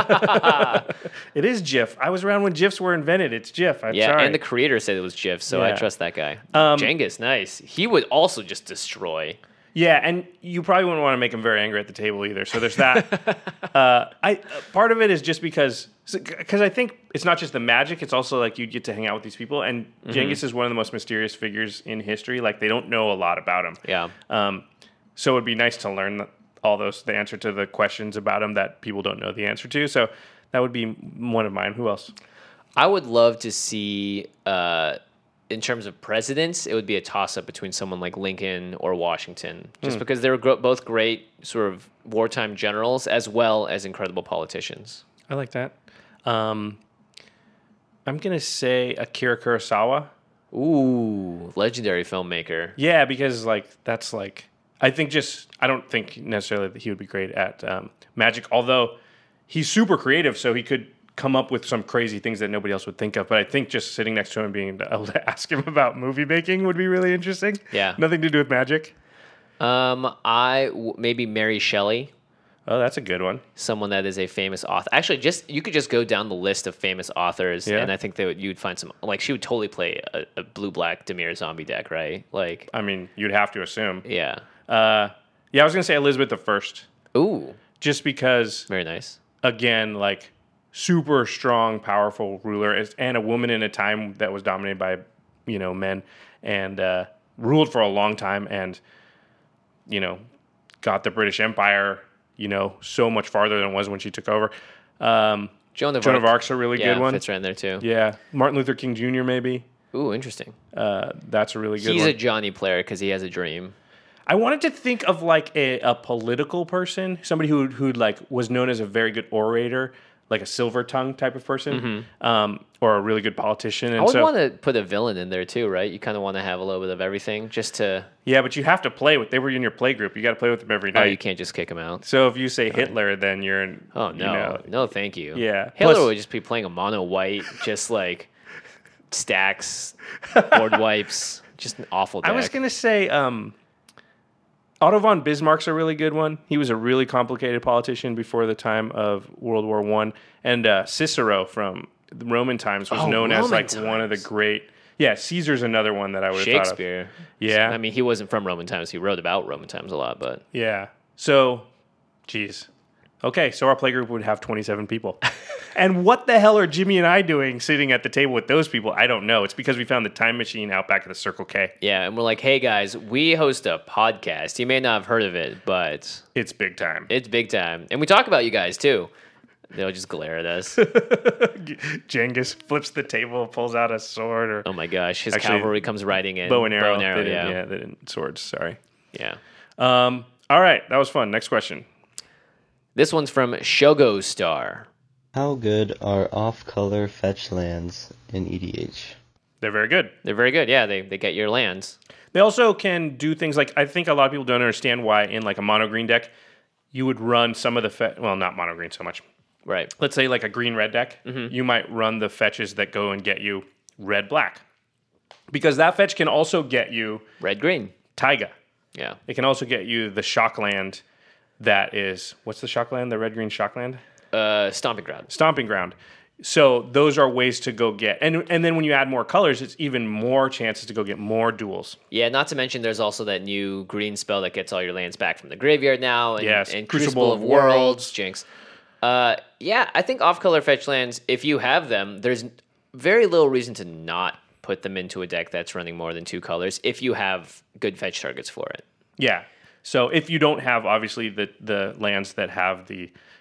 [SPEAKER 4] It is GIF. I was around when GIFs were invented. It's GIF. I'm
[SPEAKER 3] yeah,
[SPEAKER 4] sorry.
[SPEAKER 3] and the creator said it was GIF, so I
[SPEAKER 4] Yeah.
[SPEAKER 3] trust that guy.
[SPEAKER 4] Um,
[SPEAKER 3] Genghis, nice. He would also just destroy.
[SPEAKER 4] Yeah, and you probably wouldn't want to make him very angry at the table either. So there's that. uh, I uh, part of it is just because because I think it's not just the magic; it's also like you get to hang out with these people. And
[SPEAKER 3] Mm-hmm.
[SPEAKER 4] Genghis is one of the most mysterious figures in history. Like they don't know a lot about him.
[SPEAKER 3] Yeah.
[SPEAKER 4] Um, so it'd be nice to learn all those the answer to the questions about him that people don't know the answer to. So that would be one of mine. Who else?
[SPEAKER 3] I would love to see, uh, in terms of presidents, it would be a toss-up between someone like Lincoln or Washington, just
[SPEAKER 4] Hmm.
[SPEAKER 3] because they were gro- both great sort of wartime generals as well as incredible politicians.
[SPEAKER 4] I like that. Um, I'm gonna say Akira Kurosawa.
[SPEAKER 3] Ooh, legendary filmmaker.
[SPEAKER 4] Yeah, because like that's like I think just I don't think necessarily that he would be great at um, magic, although he's super creative, so he could come up with some crazy things that nobody else would think of. But I think just sitting next to him, being able to ask him about movie making would be really interesting.
[SPEAKER 3] Yeah.
[SPEAKER 4] Nothing to do with magic.
[SPEAKER 3] Um, I w- maybe Mary Shelley.
[SPEAKER 4] Oh, that's a good one.
[SPEAKER 3] Someone that is a famous author. Actually, just you could just go down the list of famous authors,
[SPEAKER 4] Yeah.
[SPEAKER 3] and I think that you'd find some. Like she would totally play a, a blue black Demir zombie deck, right? Like,
[SPEAKER 4] I mean, you'd have to assume.
[SPEAKER 3] yeah.
[SPEAKER 4] Uh, yeah, I was gonna say Elizabeth the First,
[SPEAKER 3] Ooh,
[SPEAKER 4] just because
[SPEAKER 3] very nice.
[SPEAKER 4] again, like super strong, powerful ruler, as- and a woman in a time that was dominated by, you know, men, and uh, ruled for a long time, and you know, got the British Empire, you know, so much farther than it was when she took over. Um,
[SPEAKER 3] Joan of
[SPEAKER 4] Joan
[SPEAKER 3] Arc.
[SPEAKER 4] of Arc's a really
[SPEAKER 3] yeah,
[SPEAKER 4] good one.
[SPEAKER 3] fits right in there too.
[SPEAKER 4] Yeah, Martin Luther King Junior maybe.
[SPEAKER 3] Ooh, interesting.
[SPEAKER 4] Uh, that's a really good
[SPEAKER 3] He's
[SPEAKER 4] one.
[SPEAKER 3] a Johnny player because he has a dream.
[SPEAKER 4] I wanted to think of like a, a political person, somebody who who like was known as a very good orator, like a silver tongue type of person, um, or a really good politician. And
[SPEAKER 3] I would
[SPEAKER 4] so,
[SPEAKER 3] want to put a villain in there too, right? You kind of want to have a little bit of everything, just to.
[SPEAKER 4] yeah, but you have to play with. They were in your play group. You got to play with them every
[SPEAKER 3] Oh,
[SPEAKER 4] night.
[SPEAKER 3] you can't just kick him out.
[SPEAKER 4] So if you say Hitler, then you're in.
[SPEAKER 3] Oh no,
[SPEAKER 4] you know,
[SPEAKER 3] no, thank you.
[SPEAKER 4] Yeah.
[SPEAKER 3] Hitler
[SPEAKER 4] Plus-
[SPEAKER 3] would just be playing a mono white, just like stacks, board wipes, just an awful deck.
[SPEAKER 4] I was gonna say um, Otto von Bismarck's a really good one. He was a really complicated politician before the time of World War One, and uh, Cicero from the Roman times was
[SPEAKER 3] Oh,
[SPEAKER 4] known as
[SPEAKER 3] Roman
[SPEAKER 4] like one of the
[SPEAKER 3] times.
[SPEAKER 4] great. Yeah, Caesar's another one that I would have thought of.
[SPEAKER 3] Shakespeare.
[SPEAKER 4] Yeah.
[SPEAKER 3] I mean, he wasn't from Roman times. He wrote about Roman times a lot, but
[SPEAKER 4] Yeah. So, geez. Okay, so our playgroup would have twenty-seven people. And what the hell are Jimmy and I doing sitting at the table with those people? I don't know. It's because we found the time machine out back at the Circle K.
[SPEAKER 3] yeah, and we're like, hey guys, we host a podcast. You may not have heard of it, but
[SPEAKER 4] It's big time.
[SPEAKER 3] it's big time, and we talk about you guys too. They'll just glare at us.
[SPEAKER 4] Genghis flips the table, pulls out a sword or
[SPEAKER 3] Oh my gosh, his
[SPEAKER 4] Actually,
[SPEAKER 3] cavalry comes riding in.
[SPEAKER 4] bow and arrow.
[SPEAKER 3] Bow and arrow,
[SPEAKER 4] They didn't-
[SPEAKER 3] yeah.
[SPEAKER 4] yeah, they didn't swords. Sorry.
[SPEAKER 3] yeah.
[SPEAKER 4] Um, all right, that was fun. Next question.
[SPEAKER 3] This one's from Shogo Star.
[SPEAKER 12] How good are off-color fetch lands in E D H?
[SPEAKER 4] They're very good.
[SPEAKER 3] They're very good. Yeah, they, they get your lands.
[SPEAKER 4] They also can do things like, I think a lot of people don't understand why in like a mono green deck, you would run some of the, fe- well, not mono green so much.
[SPEAKER 3] Right.
[SPEAKER 4] Let's say like a green red deck,
[SPEAKER 3] Mhm.
[SPEAKER 4] you might run the fetches that go and get you red black. Because that fetch can also get you
[SPEAKER 3] red green.
[SPEAKER 4] Taiga.
[SPEAKER 3] Yeah.
[SPEAKER 4] It can also get you the shock land that is, what's the shock land? The red green shock land?
[SPEAKER 3] Uh, Stomping Ground.
[SPEAKER 4] Stomping Ground. So those are ways to go get, and and then when you add more colors, it's even more chances to go get more duels.
[SPEAKER 3] Yeah, not to mention there's also that new green spell that gets all your lands back from the graveyard now. And,
[SPEAKER 4] Yes,
[SPEAKER 3] and
[SPEAKER 4] Crucible
[SPEAKER 3] Crucible,
[SPEAKER 4] of
[SPEAKER 3] of Worlds.
[SPEAKER 4] Worlds.
[SPEAKER 3] Jinx. Uh, yeah, I think off-color fetch lands, if you have them, there's very little reason to not put them into a deck that's running more than two colors if you have good fetch targets for it.
[SPEAKER 4] Yeah. So if you don't have obviously the the lands that have the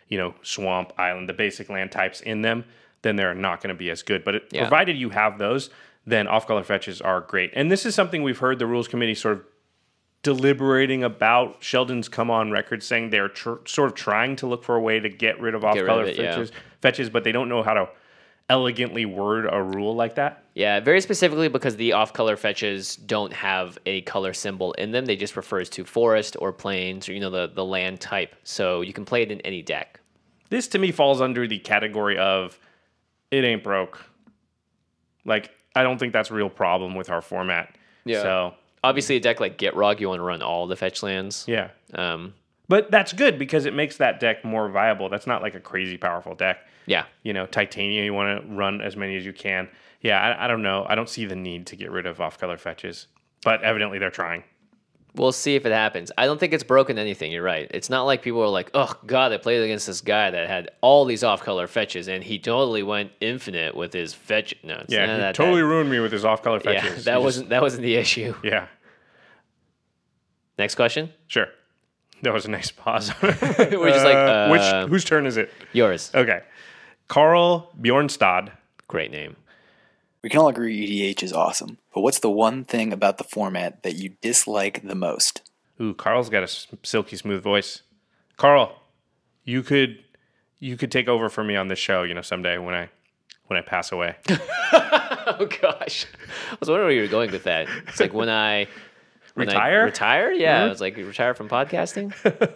[SPEAKER 4] you know, swamp, island, the basic land types in them, then they're not going to be as good. But it,
[SPEAKER 3] Yeah.
[SPEAKER 4] provided you have those, then off-color fetches are great. And this is something we've heard the rules committee sort of deliberating about. Sheldon's come on record saying they're tr- sort of trying to look for a way to get rid of
[SPEAKER 3] Get rid of
[SPEAKER 4] off-color
[SPEAKER 3] it, yeah.
[SPEAKER 4] fetches, fetches, but they don't know how to elegantly word a rule like that.
[SPEAKER 3] Yeah, very specifically because the off-color fetches don't have a color symbol in them. They just refers to forest or plains or, you know, the, the land type. So you can play it in any deck.
[SPEAKER 4] This, to me, falls under the category of it ain't broke. Like, I don't think that's a real problem with our format.
[SPEAKER 3] Yeah.
[SPEAKER 4] So,
[SPEAKER 3] obviously, a deck like Gitrog, you want to run all the fetch lands.
[SPEAKER 4] yeah.
[SPEAKER 3] Um,
[SPEAKER 4] But that's good because it makes that deck more viable. That's not like a crazy powerful deck.
[SPEAKER 3] yeah.
[SPEAKER 4] You know, Titania, you want to run as many as you can. Yeah, I, I don't know. I don't see the need to get rid of off-color fetches. But evidently they're trying.
[SPEAKER 3] We'll see if it happens. I don't think it's broken anything. You're right. It's not like people are like, oh, God, I played against this guy that had all these off-color fetches, and he totally went infinite with his fetch. No, it's
[SPEAKER 4] Yeah,
[SPEAKER 3] none of
[SPEAKER 4] he
[SPEAKER 3] that,
[SPEAKER 4] totally
[SPEAKER 3] that,
[SPEAKER 4] ruined me with his off-color
[SPEAKER 3] Yeah,
[SPEAKER 4] fetches.
[SPEAKER 3] that
[SPEAKER 4] He
[SPEAKER 3] wasn't, that wasn't the issue.
[SPEAKER 4] Just, yeah,
[SPEAKER 3] Next question?
[SPEAKER 4] sure. That was a nice pause.
[SPEAKER 3] We're just like, uh,
[SPEAKER 4] which whose turn is it?
[SPEAKER 3] Yours.
[SPEAKER 4] Okay. Carl Bjornstad.
[SPEAKER 3] Great name.
[SPEAKER 13] We can all agree E D H is awesome, but what's the one thing about the format that you dislike the most?
[SPEAKER 4] Ooh, Carl's got a s- silky smooth voice. Carl, you could you could take over for me on this show, you know, someday when I when I pass away.
[SPEAKER 3] Oh, gosh. I was wondering where you were going with that. It's like when I... When
[SPEAKER 4] Retire?
[SPEAKER 3] I retire? Yeah.
[SPEAKER 4] Mhm.
[SPEAKER 3] I was like, you retire from podcasting?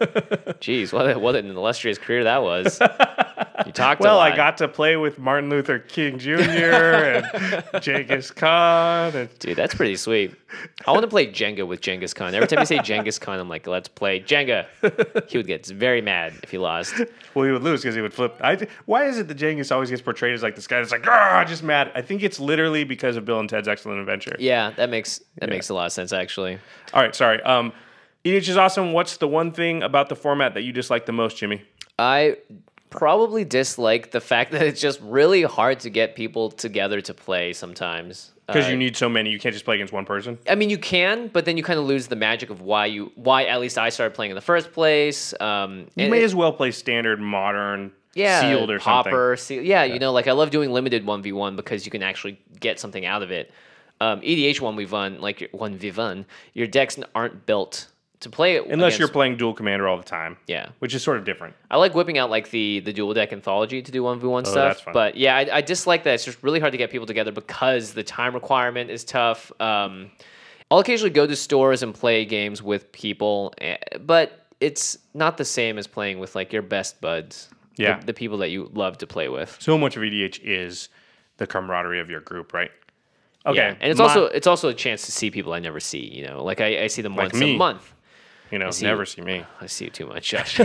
[SPEAKER 3] Jeez, what, a, what an illustrious career that was. You talked
[SPEAKER 4] Well,
[SPEAKER 3] a lot.
[SPEAKER 4] I got to play with Martin Luther King Junior and Genghis Khan. And
[SPEAKER 3] Dude, that's pretty sweet. I want to play Jenga with Genghis Khan. Every time you say Genghis Khan, I'm like, let's play Jenga. He would get very mad if he lost.
[SPEAKER 4] Well, he would lose because he would flip. I, why is it that Genghis always gets portrayed as like this guy that's like, ah, just mad? I think it's literally because of Bill and Ted's Excellent Adventure.
[SPEAKER 3] Yeah, that makes that
[SPEAKER 4] Yeah.
[SPEAKER 3] makes a lot of sense, actually.
[SPEAKER 4] All right, sorry. Um, E D H is awesome. What's the one thing about the format that you dislike the most, Jimmy?
[SPEAKER 3] I probably dislike the fact that it's just really hard to get people together to play sometimes.
[SPEAKER 4] Because
[SPEAKER 3] Uh,
[SPEAKER 4] you need so many, you can't just play against one person.
[SPEAKER 3] I mean, you can, but then you kind of lose the magic of why you, why at least I started playing in the first place. Um,
[SPEAKER 4] You
[SPEAKER 3] and
[SPEAKER 4] may
[SPEAKER 3] it-
[SPEAKER 4] as well play standard, modern,
[SPEAKER 3] yeah,
[SPEAKER 4] sealed or something.
[SPEAKER 3] Popper, seal, yeah, you know, like I love doing limited one v one because you can actually get something out of it. Um, E D H one v one, like your- one v one, your decks aren't built to play it
[SPEAKER 4] Unless
[SPEAKER 3] against-
[SPEAKER 4] you're playing dual commander all the time.
[SPEAKER 3] Yeah.
[SPEAKER 4] Which is sort of different.
[SPEAKER 3] I like whipping out like the the dual deck anthology to do one v one
[SPEAKER 4] Oh,
[SPEAKER 3] stuff.
[SPEAKER 4] that's fun.
[SPEAKER 3] But yeah, I, I dislike that. It's just really hard to get people together because the time requirement is tough. Um, I'll occasionally go to stores and play games with people, eh, but it's not the same as playing with like your best buds. the-
[SPEAKER 4] Yeah.
[SPEAKER 3] The, people that you love to play with.
[SPEAKER 4] So much of E D H is the camaraderie of your group, right? Okay.
[SPEAKER 3] Yeah, and it's
[SPEAKER 4] my-
[SPEAKER 3] also it's also a chance to see people I never see. You know, like I, I see them
[SPEAKER 4] Like
[SPEAKER 3] once
[SPEAKER 4] me.
[SPEAKER 3] a month.
[SPEAKER 4] You know,
[SPEAKER 3] I see
[SPEAKER 4] never
[SPEAKER 3] you-
[SPEAKER 4] see me.
[SPEAKER 3] I see you too much, Josh.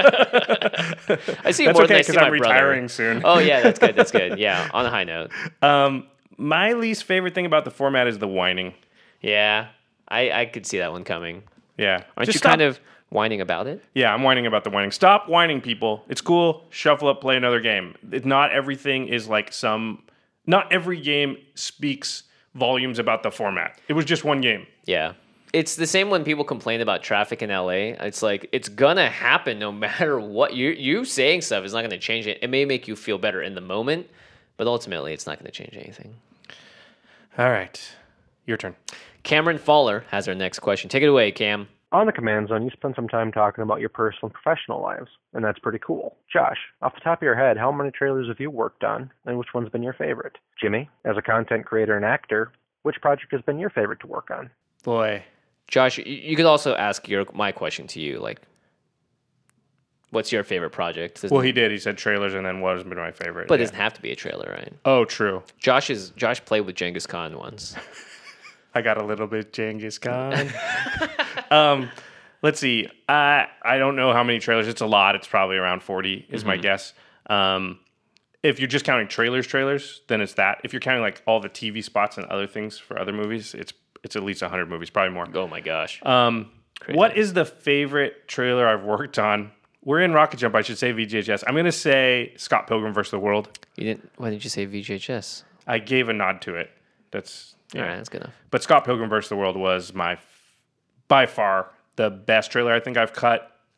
[SPEAKER 3] I see you
[SPEAKER 4] That's
[SPEAKER 3] more
[SPEAKER 4] okay,
[SPEAKER 3] than I see
[SPEAKER 4] 'cause
[SPEAKER 3] my
[SPEAKER 4] I'm
[SPEAKER 3] brother.
[SPEAKER 4] retiring soon.
[SPEAKER 3] Oh yeah, that's good. That's good. Yeah, on a high note.
[SPEAKER 4] Um, my least favorite thing about the format is the whining.
[SPEAKER 3] Yeah, I, I could see that one coming.
[SPEAKER 4] Yeah.
[SPEAKER 3] Aren't
[SPEAKER 4] Just
[SPEAKER 3] you
[SPEAKER 4] stop-
[SPEAKER 3] kind of whining about it?
[SPEAKER 4] Yeah, I'm whining about the whining. Stop whining, people. It's cool. Shuffle up, play another game. It, not everything is like some. Not every game speaks volumes about the format. It was just one game.
[SPEAKER 3] Yeah. It's the same when people complain about traffic in L A. It's like it's gonna happen no matter what. You you saying stuff is not gonna change it. It may make you feel better in the moment, but ultimately it's not gonna change anything.
[SPEAKER 4] All right, your turn.
[SPEAKER 3] Cameron Fowler has our next question. Take it away, Cam.
[SPEAKER 14] On the Command Zone, you spend some time talking about your personal and professional lives, and that's pretty cool. Josh, off the top of your head, how many trailers have you worked on, and which one's been your favorite? Jimmy, as a content creator and actor, which project has been your favorite to work on?
[SPEAKER 4] Boy.
[SPEAKER 3] Josh, you, you could also ask your my question to you, like, what's your favorite project? Doesn't-
[SPEAKER 4] Well, he did. He said trailers, and then what has been my favorite?
[SPEAKER 3] But it
[SPEAKER 4] Yeah.
[SPEAKER 3] doesn't have to be a trailer, right?
[SPEAKER 4] Oh, true.
[SPEAKER 3] Josh is Josh played with Genghis Khan once.
[SPEAKER 4] I got a little bit Genghis Khan. um, let's see. I I don't know how many trailers. It's a lot. It's probably around forty is my
[SPEAKER 3] Mhm.
[SPEAKER 4] guess. Um, if you're just counting trailers, trailers, then it's that. If you're counting like all the T V spots and other things for other movies, it's it's at least one hundred movies, probably more.
[SPEAKER 3] Oh my gosh.
[SPEAKER 4] Um, what is the favorite trailer I've worked on? We're in Rocket Jump. I should say V J H S. I'm going to say Scott Pilgrim versus the World.
[SPEAKER 3] You didn't. Why did you say V J H S?
[SPEAKER 4] I gave a nod to it. That's yeah.
[SPEAKER 3] All right, that's good enough.
[SPEAKER 4] But Scott Pilgrim versus the World was my, by far, the best trailer I think I've cut.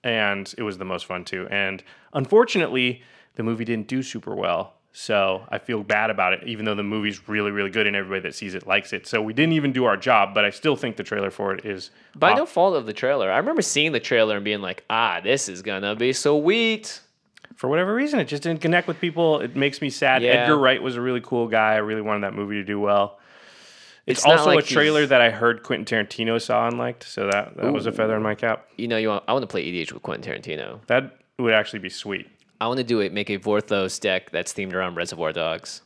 [SPEAKER 4] and it was the most fun too. And unfortunately, the movie didn't do super well. So I feel bad about it, even though the movie's really, really good and everybody that sees it likes it. So we didn't even do our job, but I still think the trailer for it is...
[SPEAKER 3] By
[SPEAKER 4] off.
[SPEAKER 3] no fault of the trailer. I remember seeing the trailer and being like, ah, this is going to be sweet.
[SPEAKER 4] For whatever reason, it just didn't connect with people. It makes me sad.
[SPEAKER 3] Yeah.
[SPEAKER 4] Edgar Wright was a really cool guy. I really wanted that movie to do well. It's,
[SPEAKER 3] It's not
[SPEAKER 4] also
[SPEAKER 3] like
[SPEAKER 4] a trailer
[SPEAKER 3] he's-
[SPEAKER 4] that I heard Quentin Tarantino saw and liked, so that, that was a feather in my cap.
[SPEAKER 3] You know, you want, I want to play E D H with Quentin Tarantino.
[SPEAKER 4] That would actually be sweet.
[SPEAKER 3] I want to do it, make a Vorthos deck that's themed around Reservoir Dogs.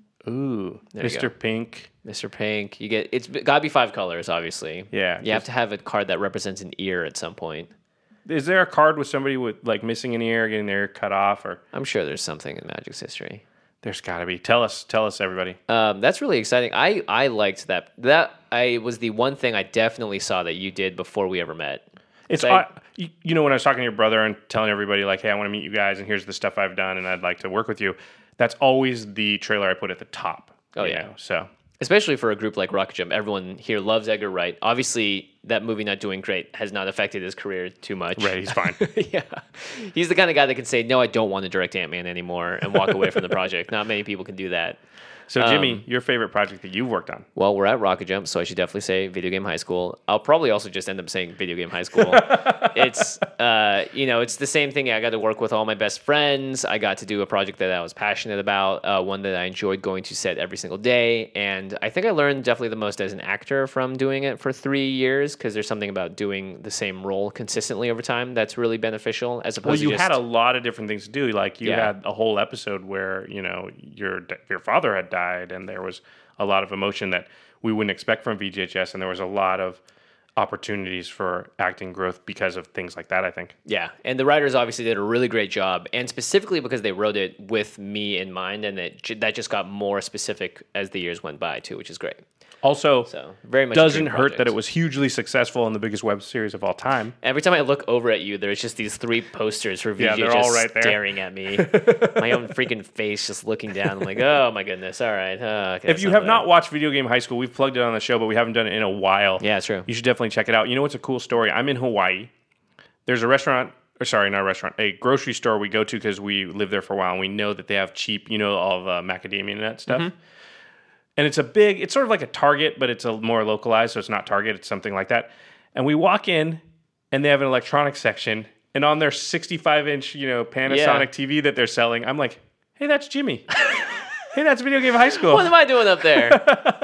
[SPEAKER 4] Ooh,
[SPEAKER 3] There you
[SPEAKER 4] Mister
[SPEAKER 3] go.
[SPEAKER 4] Pink.
[SPEAKER 3] Mister Pink. You get it's got to be five colors, obviously.
[SPEAKER 4] Yeah,
[SPEAKER 3] You have
[SPEAKER 4] just-
[SPEAKER 3] to have a card that represents an ear at some point.
[SPEAKER 4] Is there a card with somebody with like missing an ear, getting their ear cut off, or
[SPEAKER 3] I'm sure there's something in Magic's history.
[SPEAKER 4] there's got to be? Tell us, tell us, everybody.
[SPEAKER 3] Um, that's really exciting. I, I liked that. That I was the one thing I definitely saw that you did before we ever met.
[SPEAKER 4] It's
[SPEAKER 3] So I-
[SPEAKER 4] uh, you, you know when I was talking to your brother and telling everybody like, hey, I want to meet you guys, and here's the stuff I've done, and I'd like to work with you. That's always the trailer I put at the top.
[SPEAKER 3] Oh,
[SPEAKER 4] you
[SPEAKER 3] yeah.
[SPEAKER 4] know, so.
[SPEAKER 3] Especially for a group like Rocket Jump, everyone here loves Edgar Wright. Obviously, that movie not doing great has not affected his career too much.
[SPEAKER 4] Right, he's fine.
[SPEAKER 3] Yeah, he's the kind of guy that can say, "No, I don't want to direct Ant-Man anymore," and walk away from the project. Not many people can do that.
[SPEAKER 4] So, Jimmy,
[SPEAKER 3] Um,
[SPEAKER 4] your favorite project that you've worked on?
[SPEAKER 3] Well, we're at Rocket Jump, so I should definitely say Video Game High School. I'll probably also just end up saying Video Game High School. It's, uh, you know, it's the same thing. I got to work with all my best friends. I got to do a project that I was passionate about, uh, one that I enjoyed going to set every single day. And I think I learned definitely the most as an actor from doing it for three years because there's something about doing the same role consistently over time that's really beneficial as
[SPEAKER 4] Well,
[SPEAKER 3] opposed
[SPEAKER 4] you
[SPEAKER 3] to just...
[SPEAKER 4] had a lot of different things to do. Like you
[SPEAKER 3] Yeah.
[SPEAKER 4] had a whole episode where you know your your father had died, and there was a lot of emotion that we wouldn't expect from V G H S, and there was a lot of opportunities for acting growth because of things like that, I think.
[SPEAKER 3] Yeah, and the writers obviously did a really great job, and specifically because they wrote it with me in mind, and it, ju- that just got more specific as the years went by too, which is great.
[SPEAKER 4] Also,
[SPEAKER 3] So very much a
[SPEAKER 4] doesn't
[SPEAKER 3] dream
[SPEAKER 4] hurt
[SPEAKER 3] project.
[SPEAKER 4] that it was hugely successful in the biggest web series of all time.
[SPEAKER 3] Every time I look over at you, there's just these three posters for V J
[SPEAKER 4] Yeah, they're
[SPEAKER 3] just
[SPEAKER 4] all right there.
[SPEAKER 3] staring at me. My own freaking face just looking down. I'm like, oh my goodness, all right. Oh, okay,
[SPEAKER 4] If you
[SPEAKER 3] that's
[SPEAKER 4] have
[SPEAKER 3] there.
[SPEAKER 4] not watched Video Game High School, we've plugged it on the show, but we haven't done it in a while.
[SPEAKER 3] Yeah, it's true.
[SPEAKER 4] You should definitely check it out. You know what's a cool story? I'm in Hawaii. There's a restaurant, or sorry, not a restaurant, a grocery store we go to because we live there for a while, and we know that they have cheap, you know, all of uh, macadamia nut stuff.
[SPEAKER 3] Mhm.
[SPEAKER 4] And it's a big, it's sort of like a Target, but it's a more localized, so it's not Target, it's something like that. And we walk in, and they have an electronics section, and on their sixty-five inch, you know, Panasonic
[SPEAKER 3] Yeah.
[SPEAKER 4] T V that they're selling, I'm like, hey, that's Jimmy. Hey, that's Video Game High School.
[SPEAKER 3] What am I doing up there?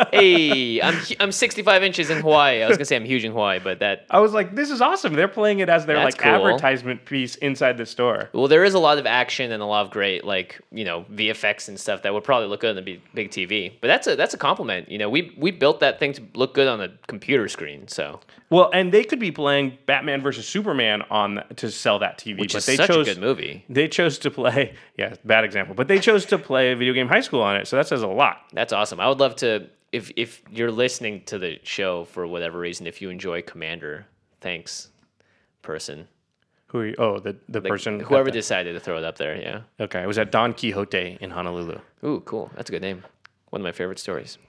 [SPEAKER 3] Hey, I'm hu- I'm sixty-five inches in Hawaii. I was gonna say I'm huge in Hawaii, but that
[SPEAKER 4] I was like, this is awesome. They're playing it as their
[SPEAKER 3] That's
[SPEAKER 4] like
[SPEAKER 3] cool.
[SPEAKER 4] advertisement piece inside the store.
[SPEAKER 3] well, there is a lot of action and a lot of great like you know V F X and stuff that would probably look good on the big, big T V. But that's a that's a compliment. You know, we we built that thing to look good on a computer screen. So
[SPEAKER 4] Well, and they could be playing Batman versus Superman on to sell that T V,
[SPEAKER 3] Which
[SPEAKER 4] but
[SPEAKER 3] is
[SPEAKER 4] they
[SPEAKER 3] such a
[SPEAKER 4] chose
[SPEAKER 3] good movie.
[SPEAKER 4] They chose to play, yeah, bad example, but they chose to play Video Game High School on it, so that says a lot.
[SPEAKER 3] that's awesome. I would love to if if you're listening to the show for whatever reason, if you enjoy Commander, thanks, person.
[SPEAKER 4] Who? Are you, oh, the the
[SPEAKER 3] Like,
[SPEAKER 4] person,
[SPEAKER 3] whoever
[SPEAKER 4] at the-
[SPEAKER 3] decided to throw it up there. Yeah.
[SPEAKER 4] Okay, it was at Don Quixote in Honolulu.
[SPEAKER 3] Ooh, cool. That's a good name. One of my favorite stories.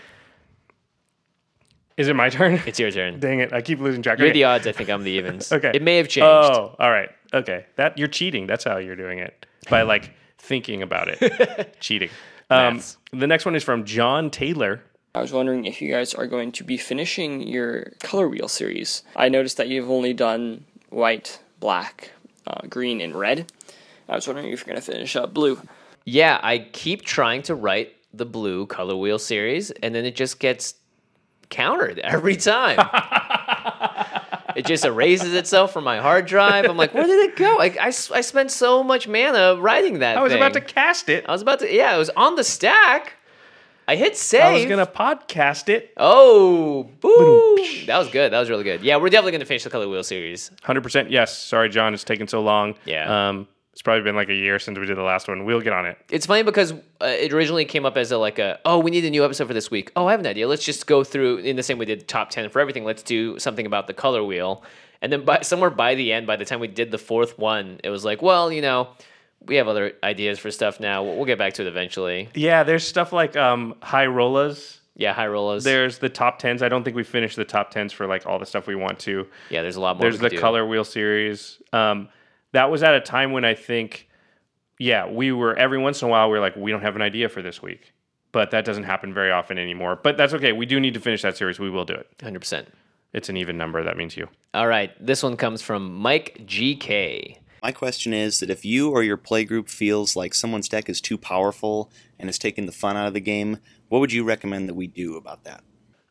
[SPEAKER 4] Is it my turn?
[SPEAKER 3] It's your turn.
[SPEAKER 4] Dang it, I keep losing track.
[SPEAKER 3] You're
[SPEAKER 4] Okay.
[SPEAKER 3] the odds. I think I'm the evens.
[SPEAKER 4] Okay.
[SPEAKER 3] It may have changed.
[SPEAKER 4] Oh, all right. Okay. That you're cheating. That's how you're doing it. By like thinking about it. Cheating. Um,
[SPEAKER 3] Maths.
[SPEAKER 4] the next one is from John Taylor.
[SPEAKER 15] I was wondering if you guys are going to be finishing your color wheel series. I noticed that you've only done white, black, uh, green, and red. I was wondering if you're going to finish up blue.
[SPEAKER 3] Yeah, I keep trying to write the blue color wheel series, and then it just gets countered every time. It just erases itself from my hard drive. I'm like, where did it go? I, I, s- I spent so much mana writing that
[SPEAKER 4] I was
[SPEAKER 3] thing.
[SPEAKER 4] about to cast it.
[SPEAKER 3] I was about to, yeah, it was on the stack. I hit save.
[SPEAKER 4] I was gonna podcast it.
[SPEAKER 3] Oh, boo! That was good. That was really good. Yeah, we're definitely gonna finish the color wheel series.
[SPEAKER 4] one hundred percent yes. Sorry, John, it's taken so long.
[SPEAKER 3] Yeah.
[SPEAKER 4] Um, it's probably been like a year since we did the last one. We'll get on it.
[SPEAKER 3] It's funny because uh, it originally came up as a like a oh we need a new episode for this week. Oh, I have an idea. Let's just go through in the same way we did top ten for everything. Let's do something about the color wheel. And then by somewhere by the end, by the time we did the fourth one, it was like, well, you know, we have other ideas for stuff now. We'll, we'll get back to it eventually.
[SPEAKER 4] Yeah, there's stuff like um, high rollers
[SPEAKER 3] Yeah, high rollers.
[SPEAKER 4] There's the top tens. I don't think we finished the top tens for like all the stuff we want to.
[SPEAKER 3] Yeah, there's a lot more.
[SPEAKER 4] There's
[SPEAKER 3] we
[SPEAKER 4] the
[SPEAKER 3] could do.
[SPEAKER 4] color wheel series. Um, that was at a time when I think, yeah, we were every once in a while we were like, we don't have an idea for this week, but that doesn't happen very often anymore. But that's okay. We do need to finish that series. We will do it.
[SPEAKER 3] one hundred percent.
[SPEAKER 4] It's an even number. That means you.
[SPEAKER 3] All right. This one comes from Mike G K.
[SPEAKER 16] My question is that if you or your playgroup feels like someone's deck is too powerful and is taking the fun out of the game, what would you recommend that we do about that?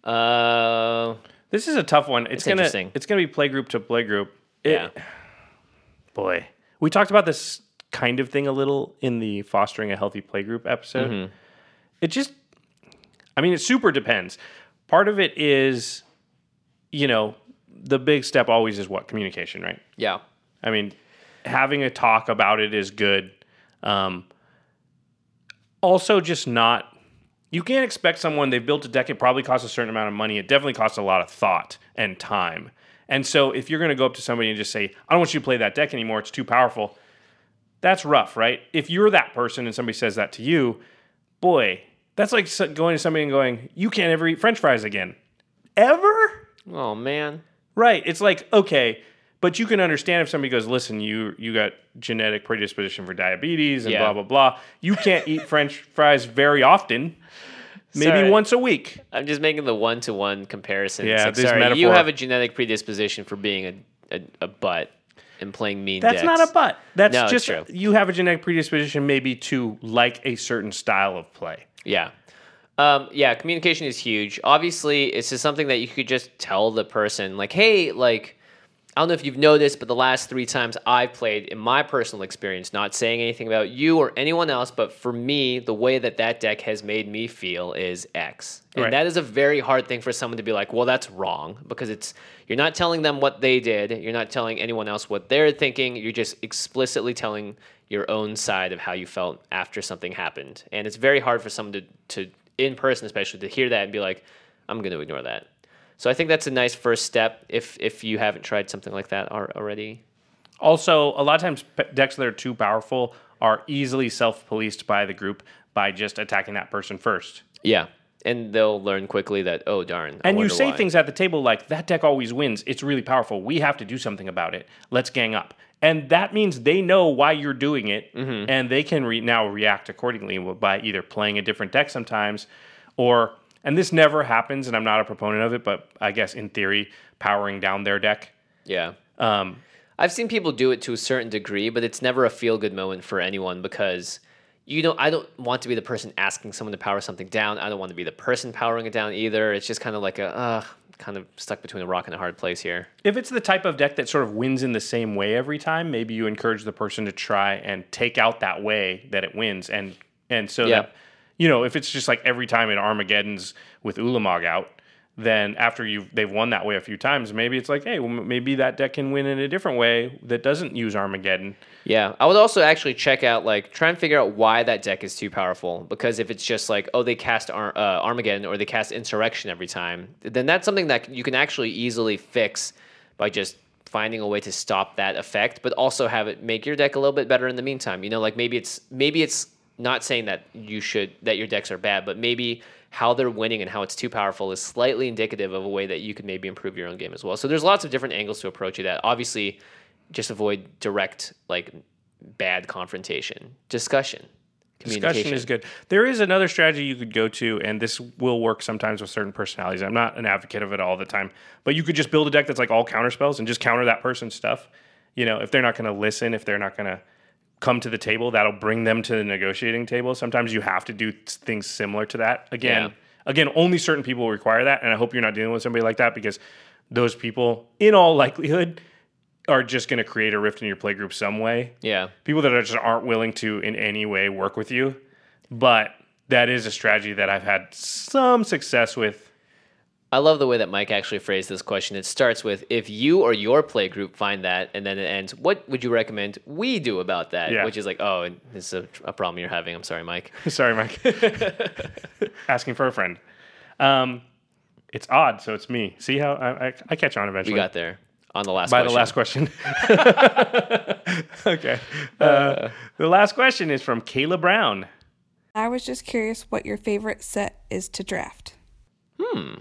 [SPEAKER 3] Uh,
[SPEAKER 4] this is a tough one. It's,
[SPEAKER 3] it's
[SPEAKER 4] gonna
[SPEAKER 3] interesting.
[SPEAKER 4] it's gonna be playgroup to playgroup. It,
[SPEAKER 3] Yeah.
[SPEAKER 4] Boy, we talked about this kind of thing a little in the fostering a healthy playgroup episode.
[SPEAKER 3] Mhm.
[SPEAKER 4] It just, I mean, it super depends. Part of it is, you know, the big step always is what? Communication, right?
[SPEAKER 3] Yeah.
[SPEAKER 4] I mean, having a talk about it is good. Um, also, just not, you can't expect someone, they've built a deck, it probably costs a certain amount of money. It definitely costs a lot of thought and time. And so if you're going to go up to somebody and just say, I don't want you to play that deck anymore, it's too powerful, that's rough, right? If you're that person and somebody says that to you, boy, that's like going to somebody and going, you can't ever eat French fries again. Ever?
[SPEAKER 3] Oh, man.
[SPEAKER 4] Right. It's like, okay, but you can understand if somebody goes, listen, you you got genetic predisposition for diabetes and
[SPEAKER 3] Yeah.
[SPEAKER 4] blah, blah, blah. You can't eat French fries very often. Maybe
[SPEAKER 3] Sorry.
[SPEAKER 4] once a week.
[SPEAKER 3] I'm just making the one-to-one comparison.
[SPEAKER 4] Yeah,
[SPEAKER 3] It's like,
[SPEAKER 4] this
[SPEAKER 3] sorry,
[SPEAKER 4] metaphor.
[SPEAKER 3] you have a genetic predisposition for being a, a, a butt and playing mean
[SPEAKER 4] That's
[SPEAKER 3] decks.
[SPEAKER 4] not a butt. That's
[SPEAKER 3] No, it's
[SPEAKER 4] just,
[SPEAKER 3] true.
[SPEAKER 4] you have a genetic predisposition maybe to like a certain style of play.
[SPEAKER 3] Yeah. Um, yeah, communication is huge. Obviously, it's just something that you could just tell the person, like, hey, like, I don't know if you've noticed, but the last three times I've played, in my personal experience, not saying anything about you or anyone else, but for me, the way that that deck has made me feel is X. And
[SPEAKER 4] Right.
[SPEAKER 3] that is a very hard thing for someone to be like, well, that's wrong, because it's you're not telling them what they did. You're not telling anyone else what they're thinking. You're just explicitly telling your own side of how you felt after something happened. And it's very hard for someone to, to in person especially, to hear that and be like, I'm going to ignore that. So I think that's a nice first step if if you haven't tried something like that ar- already.
[SPEAKER 4] Also, a lot of times pe- decks that are too powerful are easily self-policed by the group by just attacking that person first.
[SPEAKER 3] Yeah, and they'll learn quickly that, oh, darn. I
[SPEAKER 4] And you
[SPEAKER 3] wonder
[SPEAKER 4] say
[SPEAKER 3] why.
[SPEAKER 4] things at the table like, that deck always wins. It's really powerful. We have to do something about it. Let's gang up. And that means they know why you're doing it,
[SPEAKER 3] Mhm.
[SPEAKER 4] and they can re- now react accordingly by either playing a different deck sometimes, or, and this never happens, and I'm not a proponent of it, but I guess in theory, powering down their deck.
[SPEAKER 3] Yeah.
[SPEAKER 4] Um,
[SPEAKER 3] I've seen people do it to a certain degree, but it's never a feel-good moment for anyone because you don't. I don't want to be the person asking someone to power something down. I don't want to be the person powering it down either. It's just kind of like a, uh, kind of stuck between a rock and a hard place here.
[SPEAKER 4] If it's the type of deck that sort of wins in the same way every time, maybe you encourage the person to try and take out that way that it wins. And and so
[SPEAKER 3] Yeah.
[SPEAKER 4] that, you know, if it's just like every time in Armageddon's with Ulamog out, then after you they've won that way a few times, maybe it's like, hey, well, maybe that deck can win in a different way that doesn't use Armageddon.
[SPEAKER 3] Yeah, I would also actually check out, like, try and figure out why that deck is too powerful. Because if it's just like, oh, they cast Ar- uh, Armageddon or they cast Insurrection every time, then that's something that you can actually easily fix by just finding a way to stop that effect, but also have it make your deck a little bit better in the meantime. You know, like maybe it's maybe it's not saying that you should that your decks are bad, but maybe how they're winning and how it's too powerful is slightly indicative of a way that you could maybe improve your own game as well. So there's lots of different angles to approach it at. Obviously, just avoid direct, like, bad confrontation. Discussion.
[SPEAKER 4] Discussion is good. There is another strategy you could go to, and this will work sometimes with certain personalities. I'm not an advocate of it all the time, but you could just build a deck that's like all counter spells and just counter that person's stuff. You know, if they're not going to listen, if they're not going to come to the table, that'll bring them to the negotiating table. Sometimes you have to do things similar to that. Again,
[SPEAKER 3] Yeah.
[SPEAKER 4] again, only certain people require that, and I hope you're not dealing with somebody like that because those people, in all likelihood, are just going to create a rift in your playgroup some way.
[SPEAKER 3] Yeah.
[SPEAKER 4] People that are just aren't willing to in any way work with you. But that is a strategy that I've had some success with.
[SPEAKER 3] I love the way that Mike actually phrased this question. It starts with, if you or your playgroup find that, and then it ends, what would you recommend we do about that?
[SPEAKER 4] Yeah.
[SPEAKER 3] Which is like, oh, this is a, a problem you're having. I'm sorry, Mike.
[SPEAKER 4] Sorry, Mike. Asking for a friend. Um, it's odd, so it's me. See how I, I, I catch on eventually.
[SPEAKER 3] We got there on the last
[SPEAKER 4] By
[SPEAKER 3] question.
[SPEAKER 4] the last question. Okay. Uh, the last question is from Kayla Brown.
[SPEAKER 17] I was just curious what your favorite set is to draft.
[SPEAKER 3] Hmm.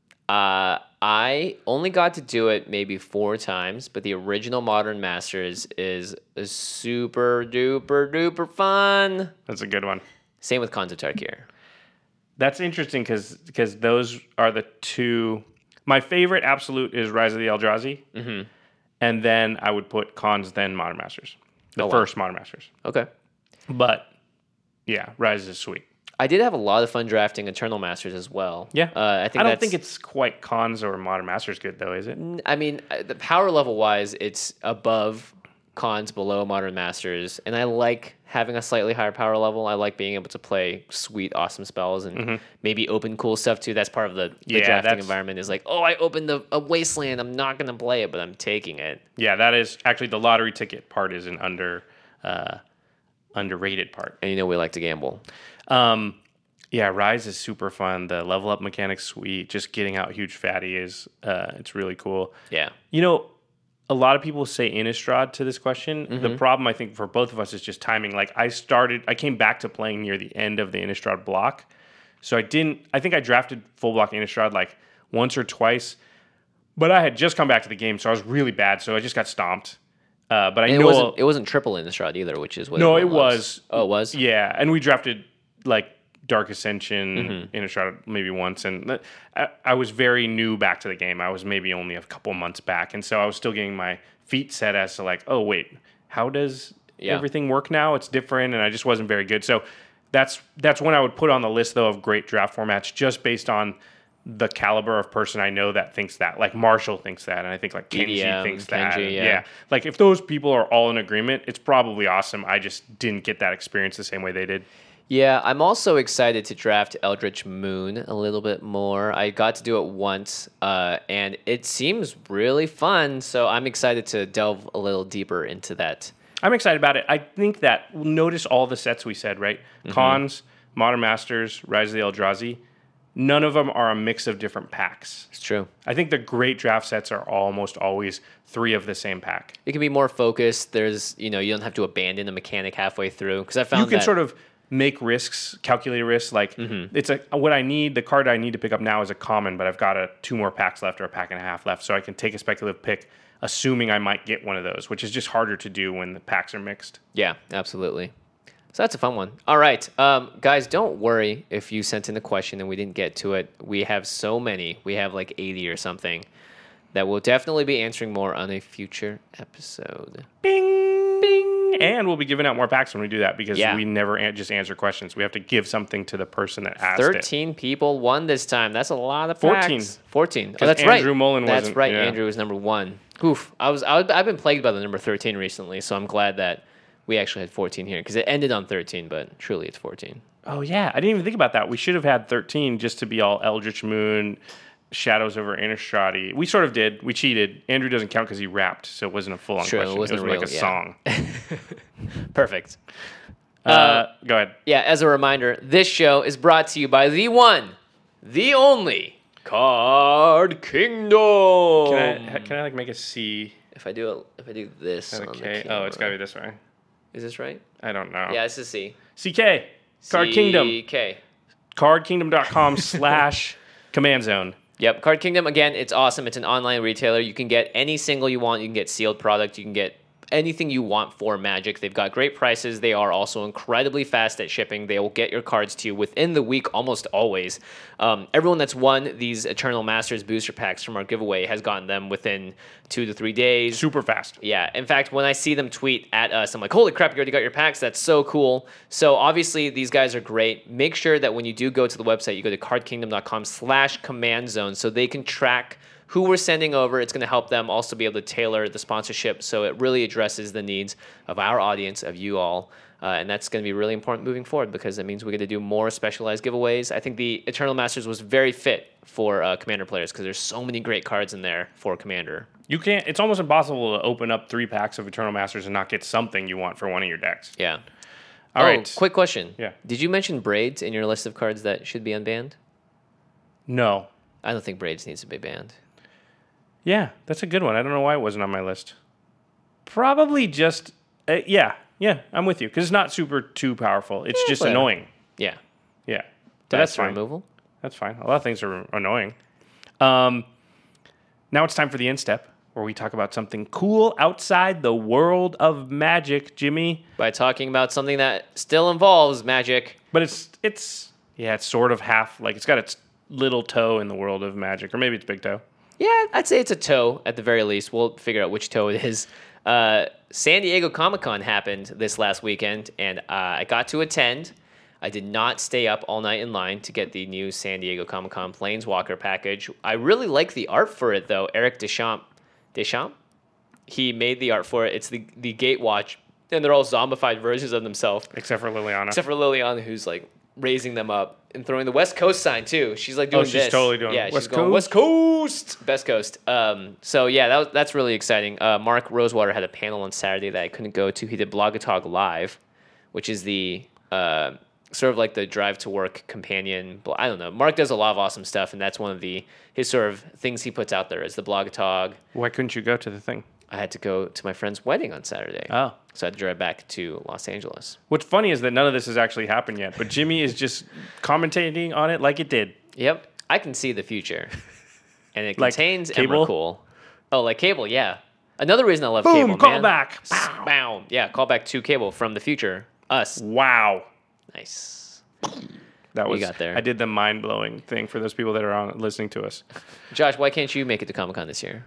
[SPEAKER 3] Uh, I only got to do it maybe four times, but the original Modern Masters is, is super duper duper fun.
[SPEAKER 4] That's a good one.
[SPEAKER 3] Same with Khans of Tarkir.
[SPEAKER 4] That's interesting because because those are the two. My favorite absolute is Rise of the Eldrazi,
[SPEAKER 3] mm-hmm.
[SPEAKER 4] and then I would put Khans, then Modern Masters, the
[SPEAKER 3] oh,
[SPEAKER 4] first
[SPEAKER 3] wow.
[SPEAKER 4] Modern Masters.
[SPEAKER 3] Okay,
[SPEAKER 4] but yeah, Rise is sweet.
[SPEAKER 3] I did have a lot of fun drafting Eternal Masters as well.
[SPEAKER 4] Yeah,
[SPEAKER 3] uh, I think
[SPEAKER 4] I don't
[SPEAKER 3] that's,
[SPEAKER 4] think it's quite Khans or Modern Masters good though, is it?
[SPEAKER 3] I mean, the power level wise, it's above Khans, below Modern Masters, and I like having a slightly higher power level. I like being able to play sweet, awesome spells and
[SPEAKER 4] mm-hmm.
[SPEAKER 3] maybe open cool stuff too. That's part of the, the
[SPEAKER 4] yeah,
[SPEAKER 3] drafting
[SPEAKER 4] that's...
[SPEAKER 3] environment. Is like, oh, I opened a, a wasteland. I'm not going to play it, but I'm taking it.
[SPEAKER 4] Yeah, that is actually the lottery ticket part is an under uh, underrated part.
[SPEAKER 3] And you know we like to gamble.
[SPEAKER 4] Um, yeah, Rise is super fun. The level up mechanic's sweet. Just getting out huge fatty is uh, it's really cool.
[SPEAKER 3] Yeah,
[SPEAKER 4] you know. A lot of people say Innistrad to this question.
[SPEAKER 3] Mm-hmm.
[SPEAKER 4] The problem, I think, for both of us is just timing. Like, I started, I came back to playing near the end of the Innistrad block. So I didn't, I think I drafted full block Innistrad like once or twice. But I had just come back to the game, so I was really bad. So I just got stomped. Uh, but I
[SPEAKER 3] and
[SPEAKER 4] know.
[SPEAKER 3] It wasn't, it wasn't triple Innistrad either, which is what
[SPEAKER 4] No,
[SPEAKER 3] it
[SPEAKER 4] it
[SPEAKER 3] was.
[SPEAKER 4] was.
[SPEAKER 3] Oh, it was?
[SPEAKER 4] Yeah. And we drafted like Dark Ascension,
[SPEAKER 3] mm-hmm.
[SPEAKER 4] Innistrad maybe once. And I, I was very new back to the game. I was maybe only a couple months back. And so I was still getting my feet set as to like, oh, wait, how does yeah. everything work now? It's different. And I just wasn't very good. So that's that's when I would put on the list, though, of great draft formats just based on the caliber of person I know that thinks that. Like Marshall thinks that. And I think like Kenji
[SPEAKER 3] E D M,
[SPEAKER 4] thinks
[SPEAKER 3] Kenji,
[SPEAKER 4] that. And,
[SPEAKER 3] yeah.
[SPEAKER 4] yeah. Like if those people are all in agreement, it's probably awesome. I just didn't get that experience the same way they did.
[SPEAKER 3] Yeah, I'm also excited to draft Eldritch Moon a little bit more. I got to do it once, uh, and it seems really fun, so I'm excited to delve a little deeper into that.
[SPEAKER 4] I'm excited about it. I think that, notice all the sets we said, right? Mm-hmm. Khans, Modern Masters, Rise of the Eldrazi. None of them are a mix of different packs.
[SPEAKER 3] It's true.
[SPEAKER 4] I think the great draft sets are almost always three of the same pack.
[SPEAKER 3] It can be more focused. There's, you know, you don't have to abandon a mechanic halfway through, because I found
[SPEAKER 4] You can
[SPEAKER 3] that
[SPEAKER 4] sort of make risks, calculate risks. Like
[SPEAKER 3] mm-hmm.
[SPEAKER 4] it's a what I need. The card I need to pick up now is a common, but I've got a two more packs left or a pack and a half left, so I can take a speculative pick, assuming I might get one of those, which is just harder to do when the packs are mixed.
[SPEAKER 3] Yeah, absolutely. So that's a fun one. All right, um, guys, don't worry if you sent in a question and we didn't get to it. We have so many. We have like eighty or something that we'll definitely be answering more on a future episode.
[SPEAKER 4] Bing, bing. And we'll be giving out more packs when we do that because
[SPEAKER 3] yeah.
[SPEAKER 4] we never an- just answer questions. We have to give something to the person that asked
[SPEAKER 3] thirteen it. people won this time. That's a lot of
[SPEAKER 4] fourteen.
[SPEAKER 3] Packs. fourteen. Oh,
[SPEAKER 4] Andrew
[SPEAKER 3] that's
[SPEAKER 4] right.
[SPEAKER 3] Andrew
[SPEAKER 4] Mullen
[SPEAKER 3] That's
[SPEAKER 4] wasn't,
[SPEAKER 3] right.
[SPEAKER 4] Yeah.
[SPEAKER 3] Andrew was number one. Oof. I was, I was, I've been plagued by the number thirteen recently, so I'm glad that we actually had fourteen here because it ended on thirteen, but truly it's fourteen.
[SPEAKER 4] Oh, yeah. I didn't even think about that. We should have had thirteen just to be all Eldritch Moon, Shadows over Innistrad. We sort of did. We cheated. Andrew doesn't count because he rapped, so it wasn't a full-on
[SPEAKER 3] True,
[SPEAKER 4] question.
[SPEAKER 3] It wasn't
[SPEAKER 4] it was
[SPEAKER 3] real,
[SPEAKER 4] like a
[SPEAKER 3] yeah.
[SPEAKER 4] song.
[SPEAKER 3] Perfect.
[SPEAKER 4] Uh,
[SPEAKER 3] Uh,
[SPEAKER 4] go ahead.
[SPEAKER 3] Yeah, as a reminder, this show is brought to you by the one, the only Card Kingdom.
[SPEAKER 4] Can I, can I like make a C?
[SPEAKER 3] If I do it, if I do this on the
[SPEAKER 4] Okay.
[SPEAKER 3] camera.
[SPEAKER 4] Oh, it's got to be this way.
[SPEAKER 3] Is this right?
[SPEAKER 4] I don't know.
[SPEAKER 3] Yeah, it's a C.
[SPEAKER 4] C K. Card Kingdom.
[SPEAKER 3] C K.
[SPEAKER 4] card kingdom dot com slash command zone.
[SPEAKER 3] Yep, Card Kingdom, again, it's awesome. It's an online retailer. You can get any single you want. You can get sealed product. You can get anything you want for Magic. They've got great prices. They are also incredibly fast at shipping. They will get your cards to you within the week almost always. Um, everyone that's won these Eternal Masters booster packs from our giveaway has gotten them within two to three days.
[SPEAKER 4] Super fast.
[SPEAKER 3] Yeah. In fact, when I see them tweet at us, I'm like, holy crap, you already got your packs. That's so cool. So obviously, these guys are great. Make sure that when you do go to the website, you go to card kingdom dot com slash command zone so they can track who we're sending over. It's going to help them also be able to tailor the sponsorship so it really addresses the needs of our audience, of you all. Uh, and that's going to be really important moving forward because it means we get to do more specialized giveaways. I think the Eternal Masters was very fit for uh, Commander players because there's so many great cards in there for Commander.
[SPEAKER 4] You can't. It's almost impossible to open up three packs of Eternal Masters and not get something you want for one of your decks.
[SPEAKER 3] Yeah.
[SPEAKER 4] All
[SPEAKER 3] oh,
[SPEAKER 4] right.
[SPEAKER 3] Quick question.
[SPEAKER 4] Yeah.
[SPEAKER 3] Did you mention Braids in your list of cards that should be unbanned?
[SPEAKER 4] No.
[SPEAKER 3] I don't think Braids needs to be banned.
[SPEAKER 4] Yeah, that's a good one. I don't know why it wasn't on my list. Probably just, uh, yeah, yeah, I'm with you. Because it's not super too powerful. It's
[SPEAKER 3] Yeah,
[SPEAKER 4] just
[SPEAKER 3] whatever.
[SPEAKER 4] annoying.
[SPEAKER 3] Yeah.
[SPEAKER 4] Yeah. But that's
[SPEAKER 3] Dice for
[SPEAKER 4] fine.
[SPEAKER 3] removal?
[SPEAKER 4] That's fine. A lot of things are annoying. Um, now it's time for the in-step, where we talk about something cool outside the world of magic, Jimmy.
[SPEAKER 3] By talking about something that still involves magic.
[SPEAKER 4] But it's, it's yeah, it's sort of half, like it's got its little toe in the world of magic, or maybe it's big toe.
[SPEAKER 3] Yeah, I'd say it's a toe at the very least. We'll figure out which toe it is. Uh, San Diego Comic-Con happened this last weekend, and uh, I got to attend. I did not stay up all night in line to get the new San Diego Comic-Con Planeswalker package. I really like the art for it, though. Eric Deschamps, Deschamps? He made the art for it. It's the, the Gatewatch, and they're all zombified versions of themselves.
[SPEAKER 4] Except for Liliana.
[SPEAKER 3] Except for Liliana, who's like raising them up and throwing the West Coast sign, too. She's like doing
[SPEAKER 4] oh, she's
[SPEAKER 3] this.
[SPEAKER 4] totally doing
[SPEAKER 3] yeah,
[SPEAKER 4] West
[SPEAKER 3] she's
[SPEAKER 4] Coast.
[SPEAKER 3] going West Coast. Best Coast. Um, so, yeah, that was, that's really exciting. Uh, Mark Rosewater had a panel on Saturday that I couldn't go to. He did Blogatog Live, which is the... Uh, sort of like the drive to work companion. I don't know. Mark does a lot of awesome stuff, and that's one of the his sort of things he puts out there is the Blogatog.
[SPEAKER 4] Why couldn't you go to the thing?
[SPEAKER 3] I had to go to my friend's wedding on Saturday.
[SPEAKER 4] Oh.
[SPEAKER 3] So I had to drive back to Los Angeles.
[SPEAKER 4] What's funny is that none of this has actually happened yet, but Jimmy is just commentating on it like it did.
[SPEAKER 3] Yep. I can see the future. And it
[SPEAKER 4] Like
[SPEAKER 3] contains
[SPEAKER 4] Cable?
[SPEAKER 3] Emrakul. Oh, like Cable, yeah. Another reason I love
[SPEAKER 4] Boom,
[SPEAKER 3] Cable,
[SPEAKER 4] call
[SPEAKER 3] man.
[SPEAKER 4] back.
[SPEAKER 3] Bow. Yeah, call back to Cable from the future. Us.
[SPEAKER 4] Wow.
[SPEAKER 3] Nice.
[SPEAKER 4] That was
[SPEAKER 3] You got there.
[SPEAKER 4] I did the mind-blowing thing for those people that are on listening to us.
[SPEAKER 3] Josh, why can't you make it to Comic-Con this year?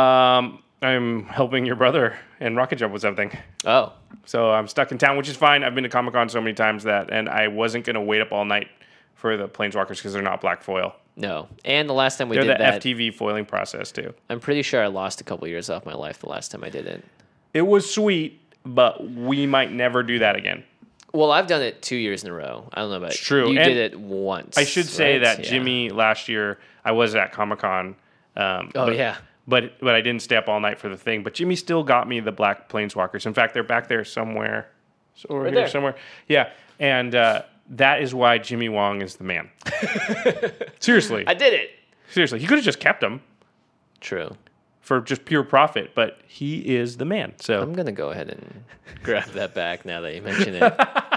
[SPEAKER 4] Um, I'm helping your brother in Rocket Jump with something.
[SPEAKER 3] Oh.
[SPEAKER 4] So I'm stuck in town, which is fine. I've been to Comic-Con so many times that, and I wasn't going to wait up all night for the Planeswalkers because they're not black foil.
[SPEAKER 3] No. And the last time we
[SPEAKER 4] they're
[SPEAKER 3] did
[SPEAKER 4] the
[SPEAKER 3] that...
[SPEAKER 4] F T V foiling process, too.
[SPEAKER 3] I'm pretty sure I lost a couple years off my life the last time I did it.
[SPEAKER 4] It was sweet, but we might never do that again.
[SPEAKER 3] Well, I've done it two years in a row. I don't know about
[SPEAKER 4] It's true.
[SPEAKER 3] You
[SPEAKER 4] And
[SPEAKER 3] did it once.
[SPEAKER 4] I should say
[SPEAKER 3] right?
[SPEAKER 4] that
[SPEAKER 3] Yeah.
[SPEAKER 4] Jimmy last year, I was at Comic Con. Um,
[SPEAKER 3] Oh,
[SPEAKER 4] but,
[SPEAKER 3] yeah.
[SPEAKER 4] But but I didn't stay up all night for the thing. But Jimmy still got me the black Planeswalkers. In fact, they're back there somewhere. So over
[SPEAKER 3] Right
[SPEAKER 4] here
[SPEAKER 3] there.
[SPEAKER 4] somewhere. Yeah. And uh, that is why Jimmy Wong is the man. Seriously.
[SPEAKER 3] I did it.
[SPEAKER 4] Seriously. He could have just kept them.
[SPEAKER 3] True.
[SPEAKER 4] For just pure profit. But he is the man. So
[SPEAKER 3] I'm going to go ahead and grab that back now that you mention it.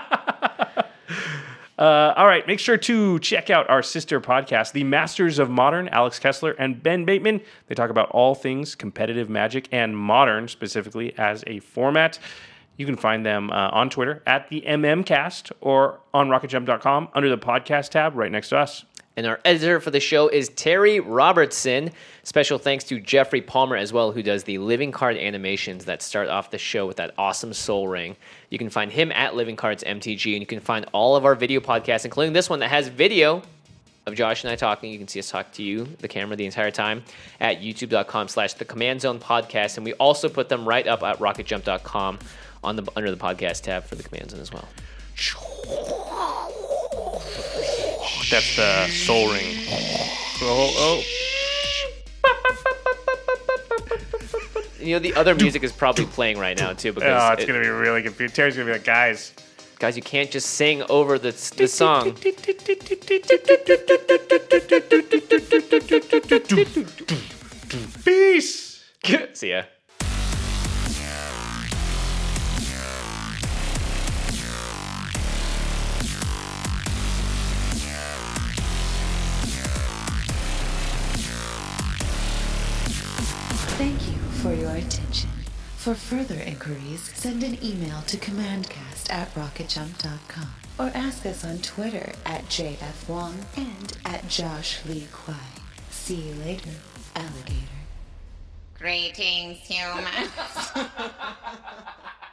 [SPEAKER 4] Uh, all right, make sure to check out our sister podcast, The Masters of Modern, Alex Kessler and Ben Bateman. They talk about all things competitive Magic and Modern, specifically as a format. You can find them uh, on Twitter at the MMCast or on rocket jump dot com under the podcast tab right next to us.
[SPEAKER 3] And our editor for the show is Terry Robertson. Special thanks to Jeffrey Palmer as well, who does the living card animations that start off the show with that awesome soul ring. You can find him at Living Cards M T G, and you can find all of our video podcasts, including this one that has video of Josh and I talking. You can see us talk to you, the camera, the entire time at youtube.com slash the Command Zone Podcast. And we also put them right up at rocket jump dot com on the under the podcast tab for the Command Zone as well.
[SPEAKER 4] That's the soul ring. Oh, oh.
[SPEAKER 3] You know, the other music is probably playing right now, too. Because
[SPEAKER 4] Oh, it's
[SPEAKER 3] it-
[SPEAKER 4] going to be really confusing. Terry's going to be like, guys.
[SPEAKER 3] Guys, you can't just sing over the, the song.
[SPEAKER 4] Peace.
[SPEAKER 3] See ya.
[SPEAKER 1] Thank you for your attention. For further inquiries, send an email to commandcast at rocket jump dot com or ask us on Twitter at J F Wong and at Josh Lee Kwai. See you later, alligator.
[SPEAKER 17] Greetings, humans.